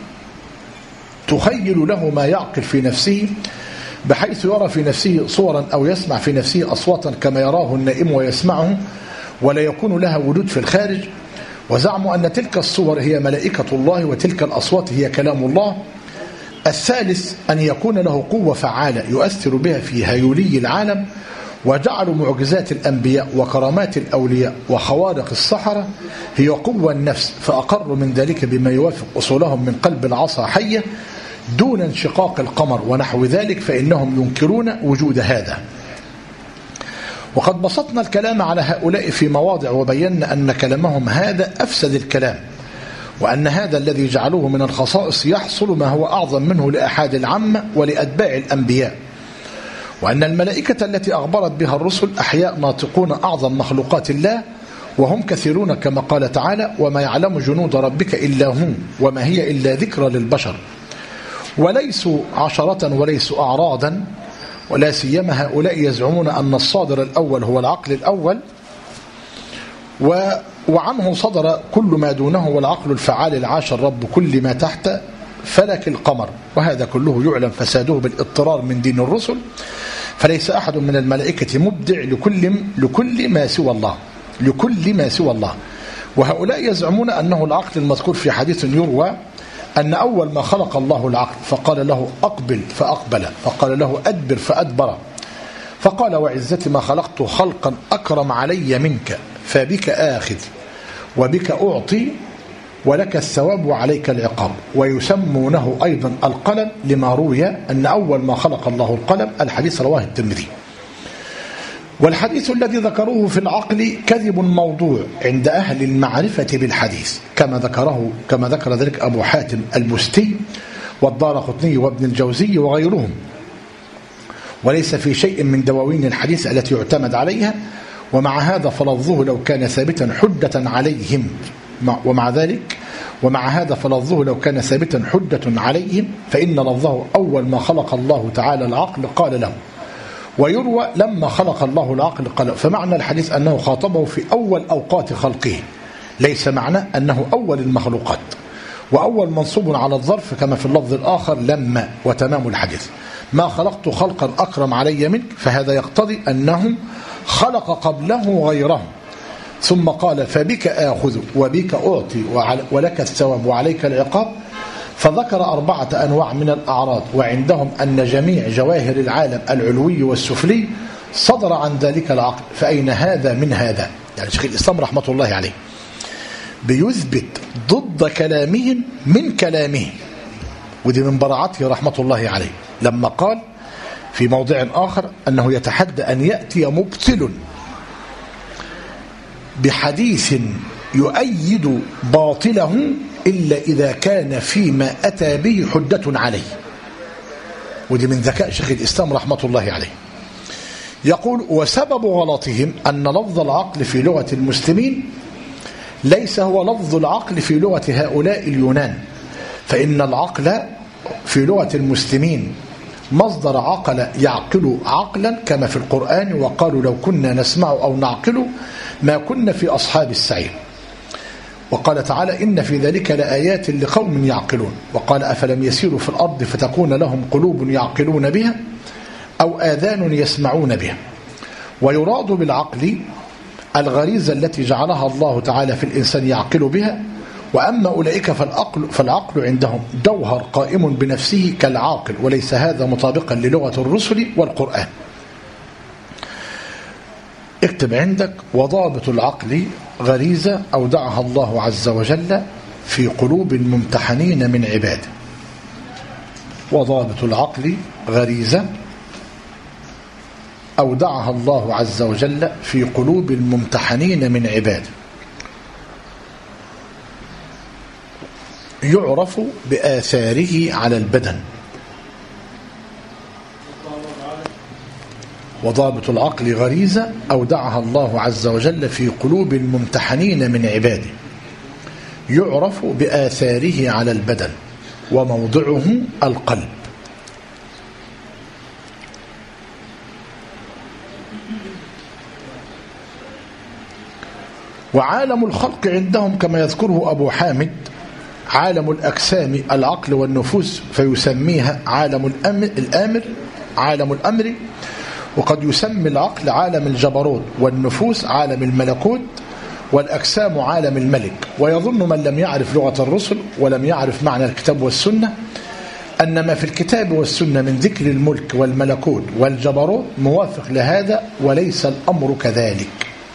S1: تخيل له ما يعقل في نفسه، بحيث يرى في نفسه صورا أو يسمع في نفسه أصواتا كما يراه النائم ويسمعه، ولا يكون لها وجود في الخارج. وزعموا أن تلك الصور هي ملائكة الله، وتلك الأصوات هي كلام الله. الثالث أن يكون له قوة فعالة يؤثر بها في هيولي العالم. وجعلوا معجزات الأنبياء وكرامات الأولياء وخوارق السحرة هي قوة النفس، فأقروا من ذلك بما يوافق أصولهم من قلب العصا حية دون انشقاق القمر ونحو ذلك، فإنهم ينكرون وجود هذا. وقد بسطنا الكلام على هؤلاء في مواضع، وبينا أن كلامهم هذا أفسد الكلام، وأن هذا الذي جعلوه من الخصائص يحصل ما هو أعظم منه لأحد العامة ولأتباع الأنبياء، وأن الملائكة التي أخبرت بها الرسل أحياء ناطقون أعظم مخلوقات الله، وهم كثيرون كما قال تعالى: وما يعلم جنود ربك إلا هو وما هي إلا ذكرى للبشر. وليسوا عشرة وليسوا أعراضا، ولا سيما هؤلاء يزعمون أن الصادر الأول هو العقل الأول، وعنه صدر كل ما دونه، والعقل الفعال العاشر رب كل ما تحت فلك القمر. وهذا كله يعلم فساده بالاضطرار من دين الرسل، فليس أحد من الملائكة مبدع لكل ما سوى الله. وهؤلاء يزعمون أنه العقل المذكور في حديث يروى أن أول ما خلق الله العقل فقال له أقبل فأقبل، فقال له أدبر فأدبر، فقال: وعزتي ما خلقت خلقا أكرم علي منك، فبك آخذ وبك أعطي ولك الثواب وعليك العقاب. ويسمونه أيضا القلم، لما روي أن أول ما خلق الله القلم. الحديث رواه الترمذي. والحديث الذي ذكروه في العقل كذب موضوع عند أهل المعرفة بالحديث، كما ذكر ذلك أبو حاتم البستي والدارقطني وابن الجوزي وغيرهم، وليس في شيء من دواوين الحديث التي يعتمد عليها. ومع هذا فلفظه لو كان ثابتا حجة عليهم، فإن لفظه أول ما خلق الله تعالى العقل قال له، ويروى لما خلق الله العقل قال. فمعنى الحديث أنه خاطبه في أول أوقات خلقه، ليس معنى أنه أول المخلوقات. وأول منصوب على الظرف كما في اللفظ الآخر لما. وتمام الحديث: ما خلقت خلقا أكرم علي منك، فهذا يقتضي أنه خلق قبله غيره. ثم قال: فبك آخذ وبك أعطي ولك الثواب وعليك العقاب. فذكر 4 أنواع من الأعراض، وعندهم أن جميع جواهر العالم العلوي والسفلي صدر عن ذلك العقل، فأين هذا من هذا؟ يعني شيخ الإسلام رحمة الله عليه بيثبت ضد كلامهم من كلامه، ودي من براعته رحمة الله عليه لما قال في موضع آخر أنه يتحدى أن يأتي مبطل بحديث يؤيد باطله إلا إذا كان فيما أتى به حجة عليه. ودي من ذكاء شيخ الإسلام رحمة الله عليه. يقول وسبب غلطهم أن لفظ العقل في لغة المسلمين ليس هو لفظ العقل في لغة هؤلاء اليونان، فإن العقل في لغة المسلمين مصدر عقل يعقل عقلا كما في القرآن، وقالوا لو كنا نسمع أو نعقل ما كنا في أصحاب السعير. وقال تعالى إن في ذلك لآيات لقوم يعقلون. وقال أفلم يسيروا في الأرض فتكون لهم قلوب يعقلون بها أو آذان يسمعون بها. ويراد بالعقل الغريزة التي جعلها الله تعالى في الإنسان يعقل بها. وأما أولئك فالعقل عندهم جوهر قائم بنفسه كالعاقل، وليس هذا مطابقا للغة الرسل والقرآن. اكتب عندك وضابط العقل غريزة أودعها الله عز وجل في قلوب الممتحنين من عباده. وضابط العقل غريزة أودعها الله عز وجل في قلوب الممتحنين من عباده، يعرف بآثاره على البدن. وضابط العقل غريزة أودعها الله عز وجل في قلوب الممتحنين من عباده، يعرف بآثاره على البدن، وموضعه القلب. وعالم الخلق عندهم كما يذكره أبو حامد عالم الأجسام العقل والنفوس، فيسميها عالم عالم الأمر. وقد يسمي العقل عالم الجبروت، والنفوس عالم الملكوت، والأجسام عالم الملك. ويظن من لم يعرف لغة الرسل ولم يعرف معنى الكتاب والسنة أن ما في الكتاب والسنة من ذكر الملك والملكوت والجبروت موافق لهذا، وليس الأمر كذلك.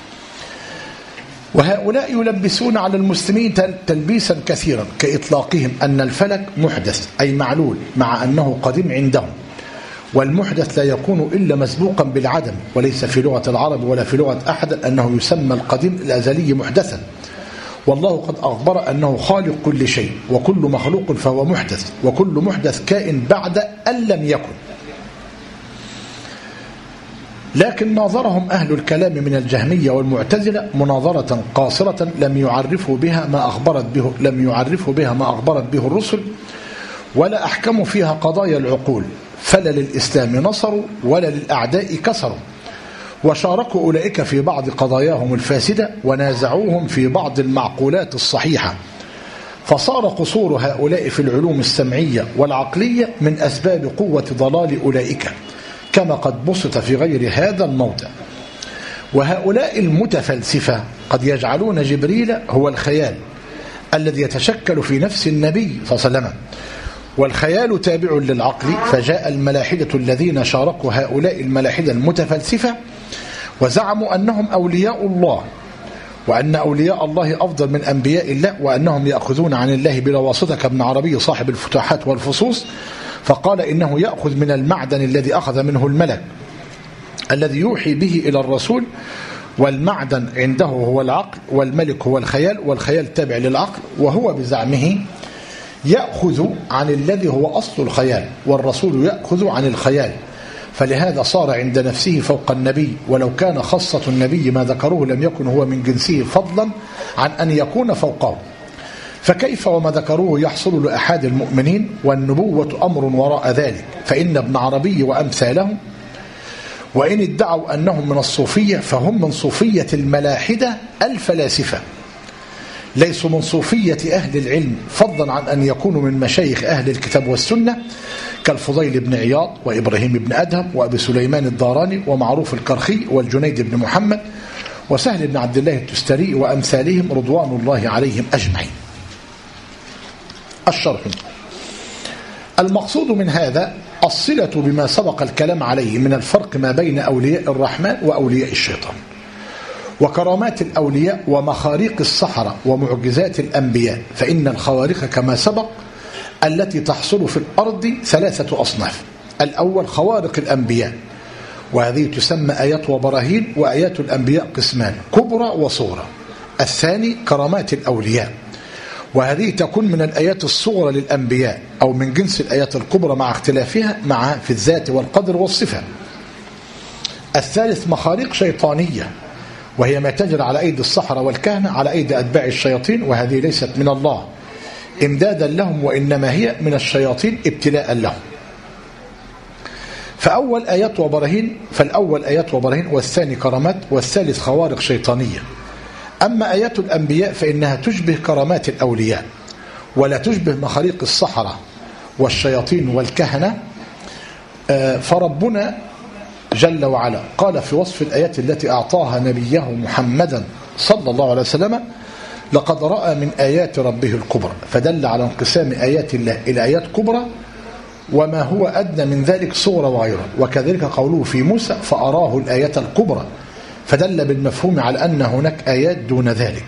S1: وهؤلاء يلبسون على المسلمين تلبيسا كثيرا، كإطلاقهم أن الفلك محدث أي معلول، مع أنه قديم عندهم. والمحدث لا يكون إلا مسبوقا بالعدم، وليس في لغة العرب ولا في لغة أحد أنه يسمى القديم الأزلي محدثا. والله قد أخبر أنه خالق كل شيء، وكل مخلوق فهو محدث، وكل محدث كائن بعد أن لم يكن. لكن ناظرهم أهل الكلام من الجهمية والمعتزلة مناظرة قاصرة لم يعرفوا بها ما أخبرت به الرسل، ولا أحكموا فيها قضايا العقول، فلا للإسلام نصروا ولا للأعداء كسروا. وشاركوا أولئك في بعض قضاياهم الفاسدة، ونازعوهم في بعض المعقولات الصحيحة. فصار قصور هؤلاء في العلوم السمعية والعقلية من أسباب قوة ضلال أولئك، كما قد بسط في غير هذا الموضع. وهؤلاء المتفلسفة قد يجعلون جبريل هو الخيال الذي يتشكل في نفس النبي صلى الله عليه وسلم، والخيال تابع للعقل. فجاء الملاحدة الذين شاركوا هؤلاء الملاحدة المتفلسفة وزعموا أنهم أولياء الله، وأن أولياء الله أفضل من أنبياء الله، وأنهم يأخذون عن الله بلا واسطة، كابن عربي صاحب الفتوحات والفصوص فقال إنه يأخذ من المعدن الذي أخذ منه الملك الذي يوحي به إلى الرسول، والمعدن عنده هو العقل، والملك هو الخيال، والخيال تابع للعقل. وهو بزعمه يأخذ عن الذي هو أصل الخيال، والرسول يأخذ عن الخيال، فلهذا صار عند نفسه فوق النبي. ولو كان خاصة النبي ما ذكروه لم يكن هو من جنسه، فضلا عن أن يكون فوقه. فكيف وما ذكروه يحصل لأحد المؤمنين، والنبوة أمر وراء ذلك. فإن ابن عربي وأمثالهم وإن ادعوا أنهم من الصوفية فهم من صوفية الملاحدة الفلاسفة، ليسوا من صوفية أهل العلم، فضلا عن أن يكونوا من مشايخ أهل الكتاب والسنة كالفضيل بن عياض وإبراهيم بن أدهم وأبي سليمان الداراني ومعروف الكرخي والجنيد بن محمد وسهل بن عبد الله التستري وأمثالهم رضوان الله عليهم أجمعين. الشرح: المقصود من هذا الصلة بما سبق الكلام عليه من الفرق ما بين أولياء الرحمن وأولياء الشيطان. وكرامات الأولياء ومخاريق السحرة ومعجزات الأنبياء، فإن الخوارق كما سبق التي تحصل في الأرض 3 أصناف. الأول خوارق الأنبياء، وهذه تسمى آيات وبراهين، وآيات الأنبياء قسمان: كبرى وصغرى. الثاني كرامات الأولياء، وهذه تكون من الآيات الصغرى للأنبياء أو من جنس الآيات الكبرى مع اختلافها مع في الذات والقدر والصفة. الثالث مخاريق شيطانية، وهي ما تجري على أيدي السحرة والكهنة على أيدي أتباع الشياطين، وهذه ليست من الله إمدادا لهم، وإنما هي من الشياطين ابتلاء لهم. فالأول آيات وبراهين، والثاني كرامات، والثالث خوارق شيطانية. أما آيات الأنبياء فإنها تشبه كرامات الأولياء، ولا تشبه مخاريق السحرة والشياطين والكهنة. فربنا جل وعلا قال في وصف الآيات التي أعطاها نبيه محمدا صلى الله عليه وسلم: لقد رأى من آيات ربه الكبرى، فدل على انقسام آيات الله إلى آيات كبرى وما هو أدنى من ذلك صغرى وغيره. وكذلك قوله في موسى: فأراه الآية الكبرى، فدل بالمفهوم على أن هناك آيات دون ذلك.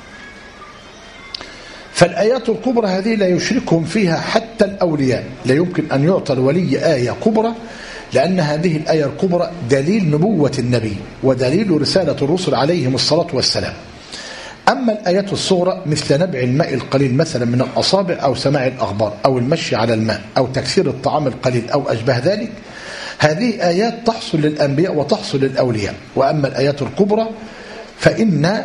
S1: فالآيات الكبرى هذه لا يشركهم فيها حتى الأولياء، لا يمكن أن يعطى الولي آية كبرى، لأن هذه الآية الكبرى دليل نبوة النبي ودليل رسالة الرسل عليهم الصلاة والسلام. أما الآيات الصغرى مثل نبع الماء القليل مثلا من الأصابع، أو سماع الأخبار، أو المشي على الماء، أو تكسير الطعام القليل، أو أشبه ذلك، هذه آيات تحصل للأنبياء وتحصل للأولياء. وأما الآيات الكبرى فإن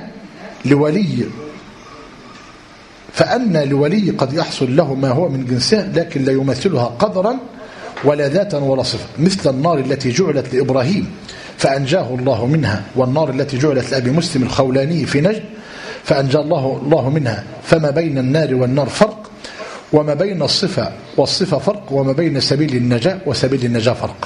S1: لولي قد يحصل له ما هو من جنسها، لكن لا يمثلها قدرا ولا ذاتا ولا صفة، مثل النار التي جعلت لإبراهيم فأنجاه الله منها، والنار التي جعلت لأبي مسلم الخولاني في نجد فأنجاه الله منها. فما بين النار والنار فرق، وما بين الصفة والصفة فرق، وما بين سبيل النجاة وسبيل النجاة فرق.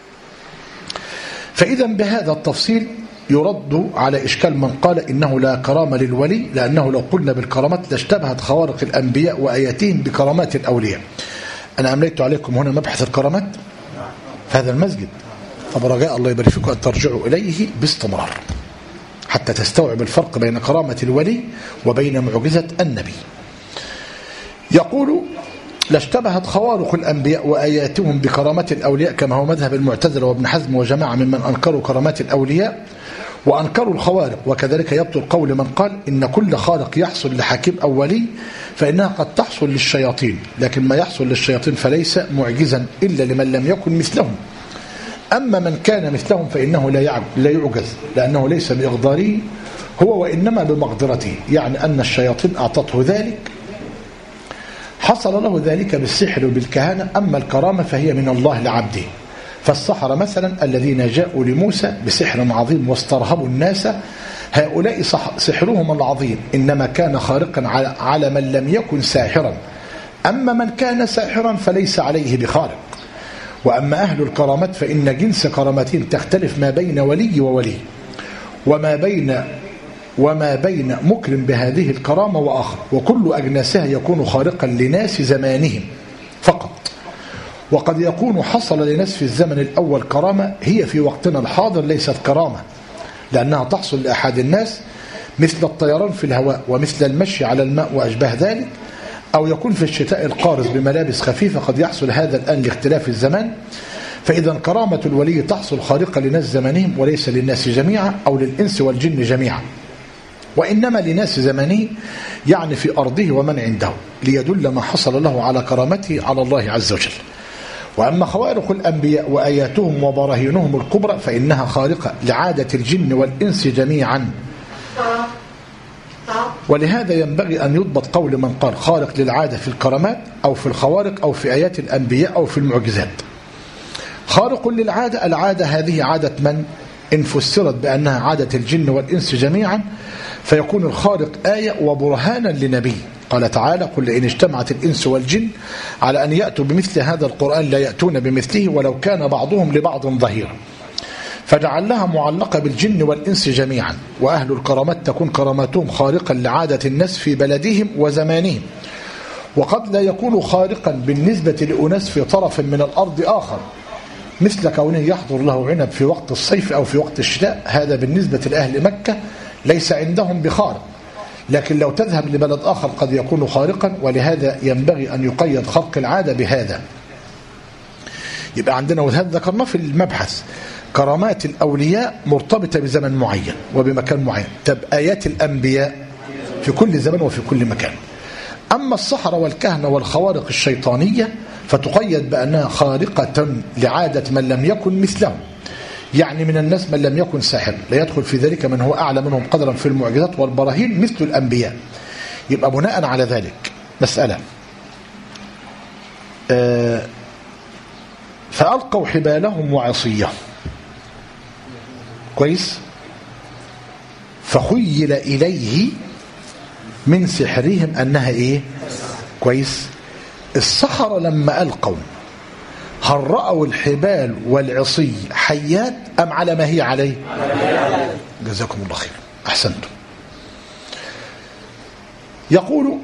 S1: فإذا بهذا التفصيل يرد على إشكال من قال إنه لا كرامة للولي، لأنه لو قلنا بالكرامات لاشتبهت خوارق الأنبياء وآياتهم بكرامات الأولياء. أنا أمليت عليكم هنا مبحث الكرامات في هذا المسجد، طب رجاء الله يبارك فيكم أن ترجعوا إليه باستمرار حتى تستوعب الفرق بين كرامة الولي وبين معجزة النبي. يقول: لاشتبهت خوارق الأنبياء وآياتهم بكرامات الأولياء، كما هو مذهب المعتزلة وابن حزم وجماعة ممن أنكروا كرامات الأولياء وأنكروا الخوارق. وكذلك يبطل قول من قال إن كل خارق يحصل لحكيم أو ولي فإنها قد تحصل للشياطين، لكن ما يحصل للشياطين فليس معجزا إلا لمن لم يكن مثلهم. أما من كان مثلهم فإنه لا يعجز، لأنه ليس بإقداره هو وإنما بمقدرته، يعني أن الشياطين أعطته ذلك، حصل له ذلك بالسحر وبالكهانة. أما الكرامة فهي من الله لعبده. فالسحرة مثلا الذين جاءوا لموسى بسحر عظيم واسترهبوا الناس، هؤلاء سحرهم العظيم إنما كان خارقا على من لم يكن ساحرا، أما من كان ساحرا فليس عليه بخارق. وأما أهل الكرامات فإن جنس كرامتهم تختلف ما بين ولي وولي، وما بين مكرم بهذه الكرامة وآخر، وكل أجناسها يكون خارقا لناس زمانهم فقط. وقد يكون حصل لناس في الزمن الأول كرامة هي في وقتنا الحاضر ليست كرامة، لأنها تحصل لأحد الناس، مثل الطيران في الهواء، ومثل المشي على الماء وأشبه ذلك. أو يكون في الشتاء القارس بملابس خفيفة، قد يحصل هذا الآن لاختلاف الزمان. فإذا كرامة الولي تحصل خارقة لناس زمانهم وليس للناس جميعا أو للإنس والجن جميعا، وإنما لناس زمانه، يعني في أرضه ومن عنده، ليدل ما حصل له على كرامته على الله عز وجل. وأما خوارق الأنبياء وآياتهم وبراهينهم الكبرى فإنها خارقة لعادة الجن والإنس جميعا. ولهذا ينبغي أن يضبط قول من قال خارق للعادة في الكرامات أو في الخوارق أو في آيات الأنبياء أو في المعجزات. خارق للعادة، العادة هذه عادة من؟ إن فسرت بأنها عادة الجن والإنس جميعا فيكون الخارق آية وبرهانا لنبي. قال تعالى: قل إن اجتمعت الإنس والجن على أن يأتوا بمثل هذا القرآن لا يأتون بمثله ولو كان بعضهم لبعض ظهيرا. فجعلها معلقة بالجن والإنس جميعا. وأهل الكرامات تكون كراماتهم خارقا لعادة الناس في بلدهم وزمانهم، وقد لا يكون خارقا بالنسبة لأناس في طرف من الأرض آخر، مثل كونه يحضر له عنب في وقت الصيف أو في وقت الشتاء، هذا بالنسبة لأهل مكة ليس عندهم بخارق، لكن لو تذهب لبلد آخر قد يكون خارقا، ولهذا ينبغي أن يقيد خرق العادة بهذا. يبقى عندنا، وهذا ذكرناه في المبحث، كرامات الأولياء مرتبطة بزمن معين وبمكان معين. طب آيات الأنبياء في كل زمن وفي كل مكان. أما السحرة والكهنة والخوارق الشيطانية فتقيد بأنها خارقة لعادة من لم يكن مثلهم، يعني من الناس من لم يكن ساحر، لا يدخل في ذلك من هو أعلى منهم قدرا في المعجزات والبراهين مثل الأنبياء. يبقى بناء على ذلك مسألة، فألقوا حبالهم وعصيهم، كويس، فخيل إليه من سحرهم أنها إيه؟ كويس. السحرة لما ألقوا هل رأوا الحبال والعصي حيات أم على ما هي عليه؟ جزاكم الله خير، أحسنتم. يقول: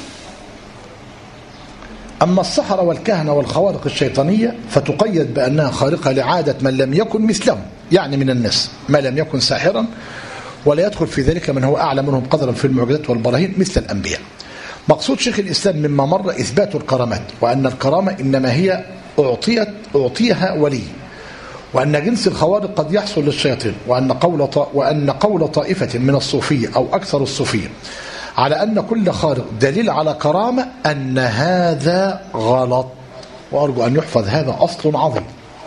S1: أما السحرة والكهنة والخوارق الشيطانية فتقيد بأنها خارقة لعادة من لم يكن مثلهم، يعني من الناس ما لم يكن ساحرا، ولا يدخل في ذلك من هو أعلى منهم قدرا في المعجزات والبراهين مثل الأنبياء. مقصود شيخ الإسلام مما مر إثبات الكرامات، وأن الكرامة إنما هي أعطيها ولي، وأن جنس الخوارق قد يحصل للشياطين، وأن قول طائفة من الصوفية أو أكثر الصوفية على أن كل خارق دليل على كرامة أن هذا غلط، وأرجو أن يحفظ هذا أصل عظيم.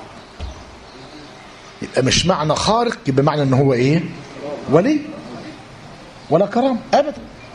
S1: يبقى مش معنى خارق يبقى معنى أنه هو إيه؟ ولي ولا كرامة أبدا،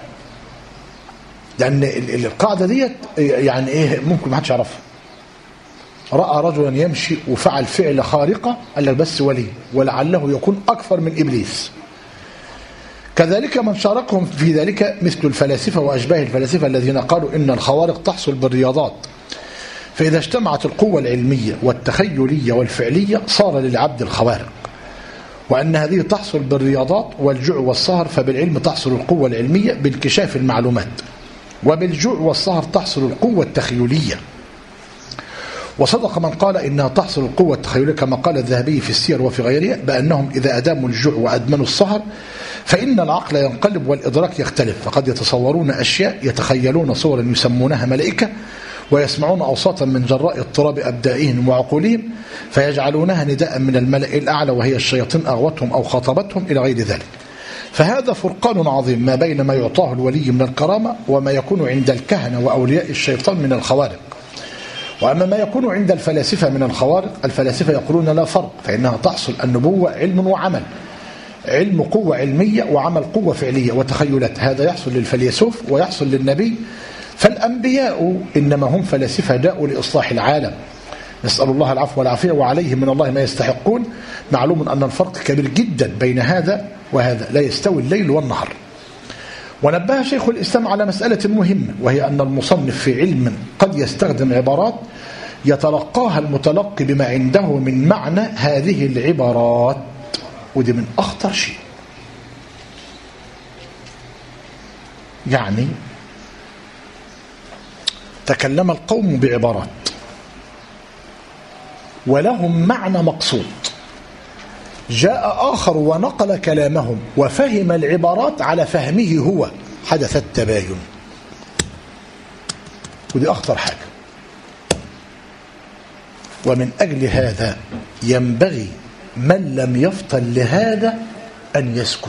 S1: لأن القاعدة ديت يعني إيه ممكن ما حدش يعرفها. رأى رجلا يمشي وفعل فعل خارقة قال لك بس ولي، ولعله يكون أكثر من إبليس. كذلك من شاركهم في ذلك مثل الفلاسفة وأشباه الفلاسفة الذين قالوا إن الخوارق تحصل بالرياضات، فإذا اجتمعت القوة العلمية والتخيلية والفعلية صار للعبد الخوارق، وأن هذه تحصل بالرياضات والجوع والسهر، فبالعلم تحصل القوة العلمية بانكشاف المعلومات، وبالجوع والسهر تحصل القوة التخيلية. وصدق من قال إنها تحصل القوة التخيلية كما قال الذهبي في السير وفي غيرها، بأنهم إذا أداموا الجوع وأدمنوا السهر فإن العقل ينقلب والإدراك يختلف، فقد يتصورون أشياء، يتخيلون صورا يسمونها ملائكة، ويسمعون أوساطا من جراء اضطراب أبدائهم وعقولهم فيجعلونها نداء من الملأ الأعلى، وهي الشياطين أغوتهم أو خاطبتهم إلى غير ذلك. فهذا فرقان عظيم ما بين ما يعطاه الولي من الكرامة وما يكون عند الكهنة وأولياء الشيطان من الخوارق. وأما ما يكون عند الفلاسفة من الخوارق، الفلاسفة يقولون لا فرق، فإنها تحصل النبوة علم وعمل، علم قوة علمية وعمل قوة فعلية وتخيلات، هذا يحصل للفيلسوف ويحصل للنبي. فالأنبياء إنما هم فلاسفة جاءوا لإصلاح العالم، نسأل الله العفو والعافية، وعليهم من الله ما يستحقون. معلوم أن الفرق كبير جدا بين هذا وهذا، لا يستوي الليل والنهار. ونبه شيخ الإسلام على مسألة مهمة، وهي أن المصنف في علم قد يستخدم عبارات يتلقاها المتلقي بما عنده من معنى هذه العبارات، ودي من أخطر شيء. يعني تكلم القوم بعبارات ولهم معنى مقصود، جاء آخر ونقل كلامهم وفهم العبارات على فهمه هو، حدث التباين، ودي أخطر حاجة. ومن أجل هذا ينبغي من لم يفطن لهذا أن يسكت،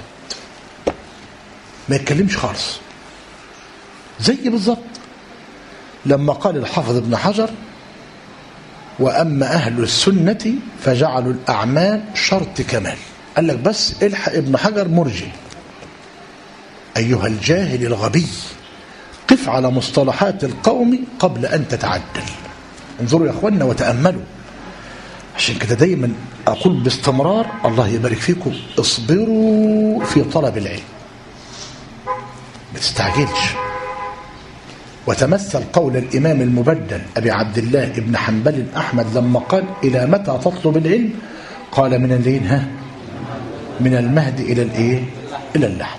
S1: ما يتكلمش خالص. زي بالضبط لما قال الحافظ ابن حجر: وأما أهل السنة فجعلوا الأعمال شرط كمال. قال لك بس الحق ابن حجر مرجئ. أيها الجاهل الغبي، قف على مصطلحات القوم قبل أن تتعدل. انظروا يا أخوانا وتأملوا. عشان كده دايما أقول باستمرار الله يبارك فيكم، اصبروا في طلب العلم، ما تستعجلش. وتمثل قول الإمام المبدل أبي عبد الله ابن حنبل أحمد لما قال: إلى متى تطلب العلم؟ قال: من الليل من المهد إلى الإيه؟ إلى اللحد.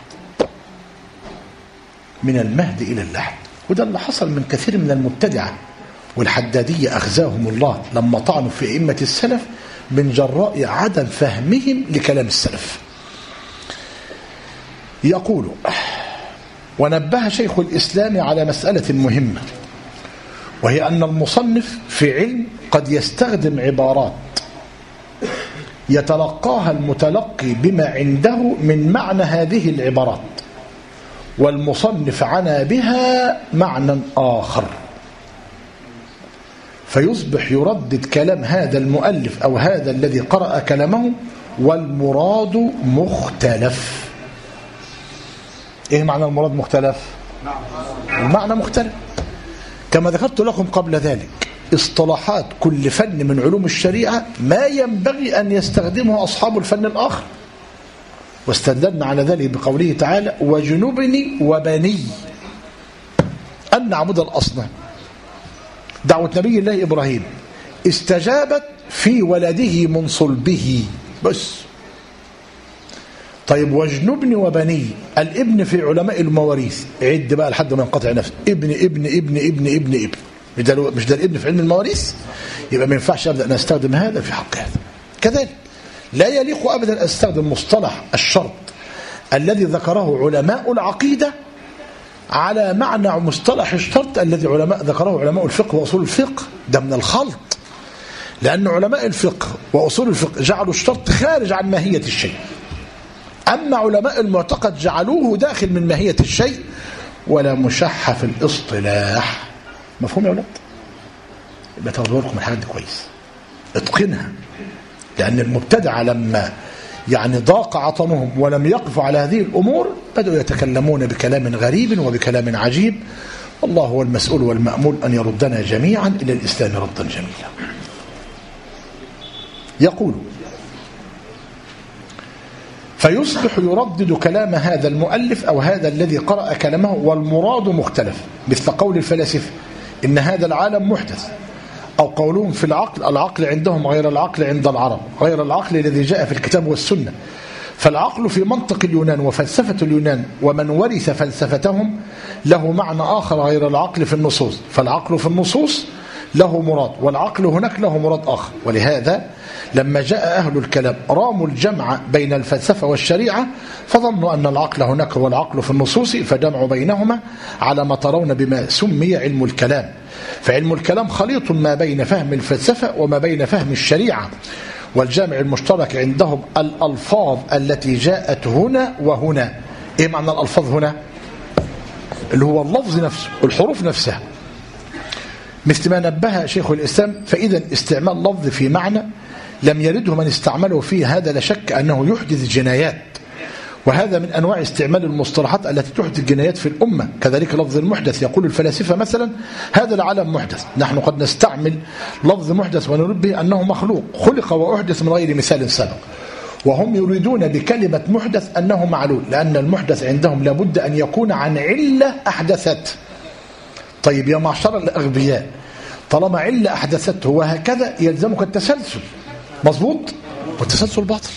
S1: من المهد إلى اللحد. وده اللي حصل من كثير من المبتدعة والحدادية أخزاهم الله لما طعنوا في أئمة السلف، من جراء عدم فهمهم لكلام السلف. يقول: ونبه شيخ الإسلام على مسألة مهمة، وهي أن المصنف في علم قد يستخدم عبارات يتلقاها المتلقي بما عنده من معنى هذه العبارات، والمصنف عنى بها معنى آخر، فيصبح يردد كلام هذا المؤلف أو هذا الذي قرأ كلامه والمراد مختلف. إيه معنى المراد مختلف؟ المعنى مختلف. كما ذكرت لكم قبل ذلك، اصطلاحات كل فن من علوم الشريعة ما ينبغي أن يستخدمه أصحاب الفن الآخر، واستدلنا على ذلك بقوله تعالى: وجنبني وبني أن نعبد الأصنام. دعوة نبي الله إبراهيم استجابت في ولده من صلبه بس. طيب واجنبني وبني، الابن في علماء المواريث، عد بقى لحد ما ينقطع نفسه، ابن ابن ابن ابن ابن ابن، مش ده الابن في علم المواريث؟ يبقى ما ينفعش ابدا ان استخدم هذا في حق هذا. كذلك لا يليق ابدا ان استخدم مصطلح الشرط الذي ذكره علماء العقيده على معنى مصطلح الشرط الذي ذكره علماء الفقه واصول الفقه. ده من الخلط، لان علماء الفقه واصول الفقه جعلوا الشرط خارج عن ماهيه الشيء، اما علماء المعتقد جعلوه داخل من ماهيه الشيء، ولا مشح في الاصطلاح. مفهوم يا اولاد؟ يبقى تاخدوا بالكم من الحاجات دي كويس، اتقنها، لان المبتدعه لما ضاق عطنهم ولم يقفوا على هذه الامور بدأوا يتكلمون بكلام غريب وبكلام عجيب. والله هو المسؤول والمأمول ان يردنا جميعا الى الاسلام ردا جميلا. يقول: فيصبح يردد كلام هذا المؤلف أو هذا الذي قرأ كلامه والمراد مختلف، مثل قول الفلاسفة إن هذا العالم محدث، أو قولهم في العقل عندهم غير العقل عند العرب، غير العقل الذي جاء في الكتاب والسنة. فالعقل في منطق اليونان وفلسفة اليونان ومن ورث فلسفتهم له معنى آخر غير العقل في النصوص، فالعقل في النصوص له مراد، والعقل هناك له مراد آخر. ولهذا لما جاء أهل الكلام راموا الجمع بين الفلسفة والشريعة، فظنوا أن العقل هناك والعقل في النصوص، فجمعوا بينهما على ما ترون بما سمي علم الكلام. فعلم الكلام خليط ما بين فهم الفلسفة وما بين فهم الشريعة، والجامع المشترك عندهم الألفاظ التي جاءت هنا وهنا. إيه معنى الألفاظ هنا؟ اللي هو اللفظ نفسه، الحروف نفسها، مثل ما نبه شيخ الإسلام. فإذا استعمال لفظ في معنى لم يرده من استعمله فيه، هذا لا شك أنه يحدث جنايات، وهذا من أنواع استعمال المصطلحات التي تحدث جنايات في الأمة. كذلك لفظ المحدث، يقول الفلاسفة مثلا هذا العالم محدث، نحن قد نستعمل لفظ محدث ونرد به أنه مخلوق، خلق وأحدث من غير مثال سابق، وهم يريدون بكلمة محدث أنه معلول، لأن المحدث عندهم لابد أن يكون عن علة أحدثت. طيب يا معشر الأغبياء، طالما علة أحدثته وهكذا يلزمك التسلسل، مظبوط؟ والتسلسل باطل.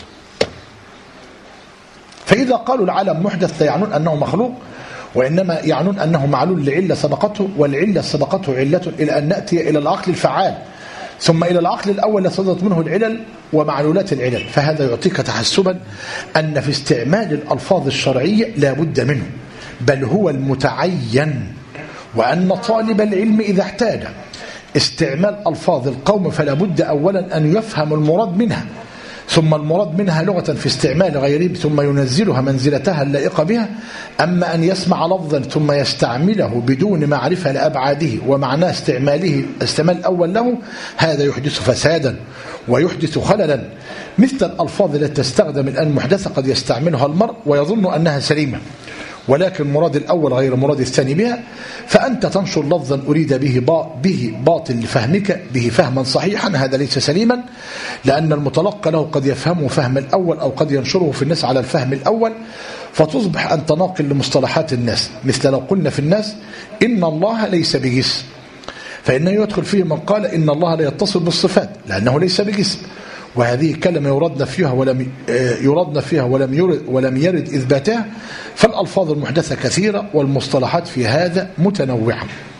S1: فإذا قالوا العالم محدث لا يعنون أنه مخلوق، وإنما يعنون أنه معلول لعلة سبقته، والعلة سبقته علة إلى أن نأتي إلى العقل الفعال، ثم إلى العقل الأول لصدرت منه العلل ومعلولات العلل. فهذا يعطيك تحسبا أن في استعمال الألفاظ الشرعية لا بد منه، بل هو المتعين، وأن طالب العلم إذا احتاج استعمال ألفاظ القوم فلا بد أولا أن يفهم المراد منها، ثم المراد منها لغة في استعمال غيره، ثم ينزلها منزلتها اللائقة بها. أما أن يسمع لفظا ثم يستعمله بدون معرفة لأبعاده ومعناه استعماله استعمال الأول له، هذا يحدث فسادا ويحدث خللا. مثل الألفاظ التي تستخدم الآن محدثة قد يستعملها المرء ويظن أنها سليمة، ولكن مراد الأول غير مراد الثاني بها، فأنت تنشر لفظا أريد به باطل لفهمك به فهما صحيحا، هذا ليس سليما، لأن المتلقى له قد يفهمه فهم الأول أو قد ينشره في الناس على الفهم الأول، فتصبح أنت ناقل لمصطلحات الناس. مثل لو قلنا في الناس إن الله ليس بجسم، فإنه يدخل فيه من قال إن الله لا يتصل بالصفات لأنه ليس بجسم، وهذه كلمة يردنا فيها ولم يرد إثباتها. فالألفاظ المحدثة كثيرة والمصطلحات في هذا متنوعة.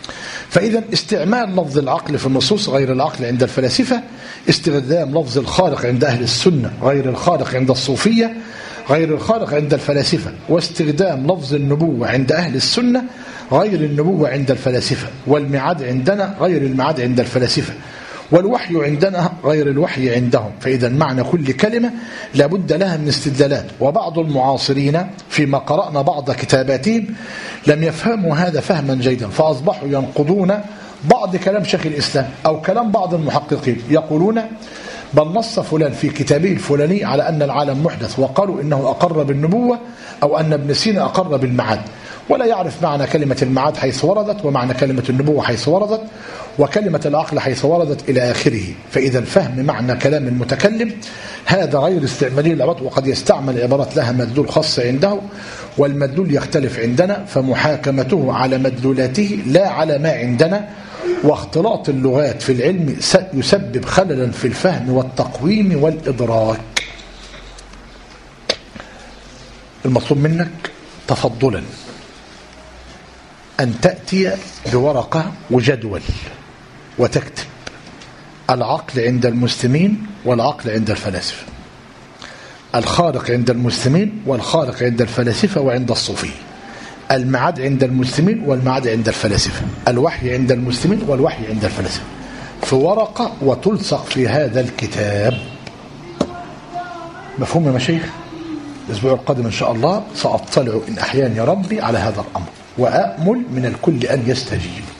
S1: فإذا استعمال لفظ العقل في النصوص غير العقل عند الفلاسفة، استخدام لفظ الخالق عند أهل السنة غير الخالق عند الصوفية، غير الخالق عند الفلاسفة، واستخدام لفظ النبوة عند أهل السنة غير النبوة عند الفلاسفة، والميعاد عندنا غير الميعاد عند الفلاسفة، والوحي عندنا غير الوحي عندهم. فإذا معنى كل كلمة لابد لها من استدلالات. وبعض المعاصرين فيما قرأنا بعض كتاباتهم لم يفهموا هذا فهما جيدا، فأصبحوا ينقضون بعض كلام شيخ الإسلام أو كلام بعض المحققين، يقولون بل نص فلان في كتابه الفلاني على أن العالم محدث، وقالوا إنه أقر بالنبوة أو أن ابن سينا أقر بالمعاد، ولا يعرف معنى كلمة المعاد حيث وردت، ومعنى كلمة النبوة حيث وردت، وكلمة العقل حيث وردت إلى آخره. فإذا فهم معنى كلام المتكلم هذا غير استعمالي العبارات، وقد يستعمل عبارات لها مدلول خاص عنده والمدلول يختلف عندنا، فمحاكمته على مدلولاته لا على ما عندنا. واختلاط اللغات في العلم يسبب خللا في الفهم والتقويم والإدراك. المطلوب منك تفضلا أن تأتي بورقة وجدول وتكتب العقل عند المسلمين والعقل عند الفلاسفة، الخالق عند المسلمين والخالق عند الفلاسفة وعند الصوفية، المعاد عند المسلمين والمعاد عند الفلاسفة، الوحي عند المسلمين والوحي عند الفلاسفة، في ورقة وتلصق في هذا الكتاب. مفهوم يا مشايخ؟ الأسبوع القادم إن شاء الله سأطلع إن أحياني ربي على هذا الأمر، وأأمل من الكل أن يستجيب.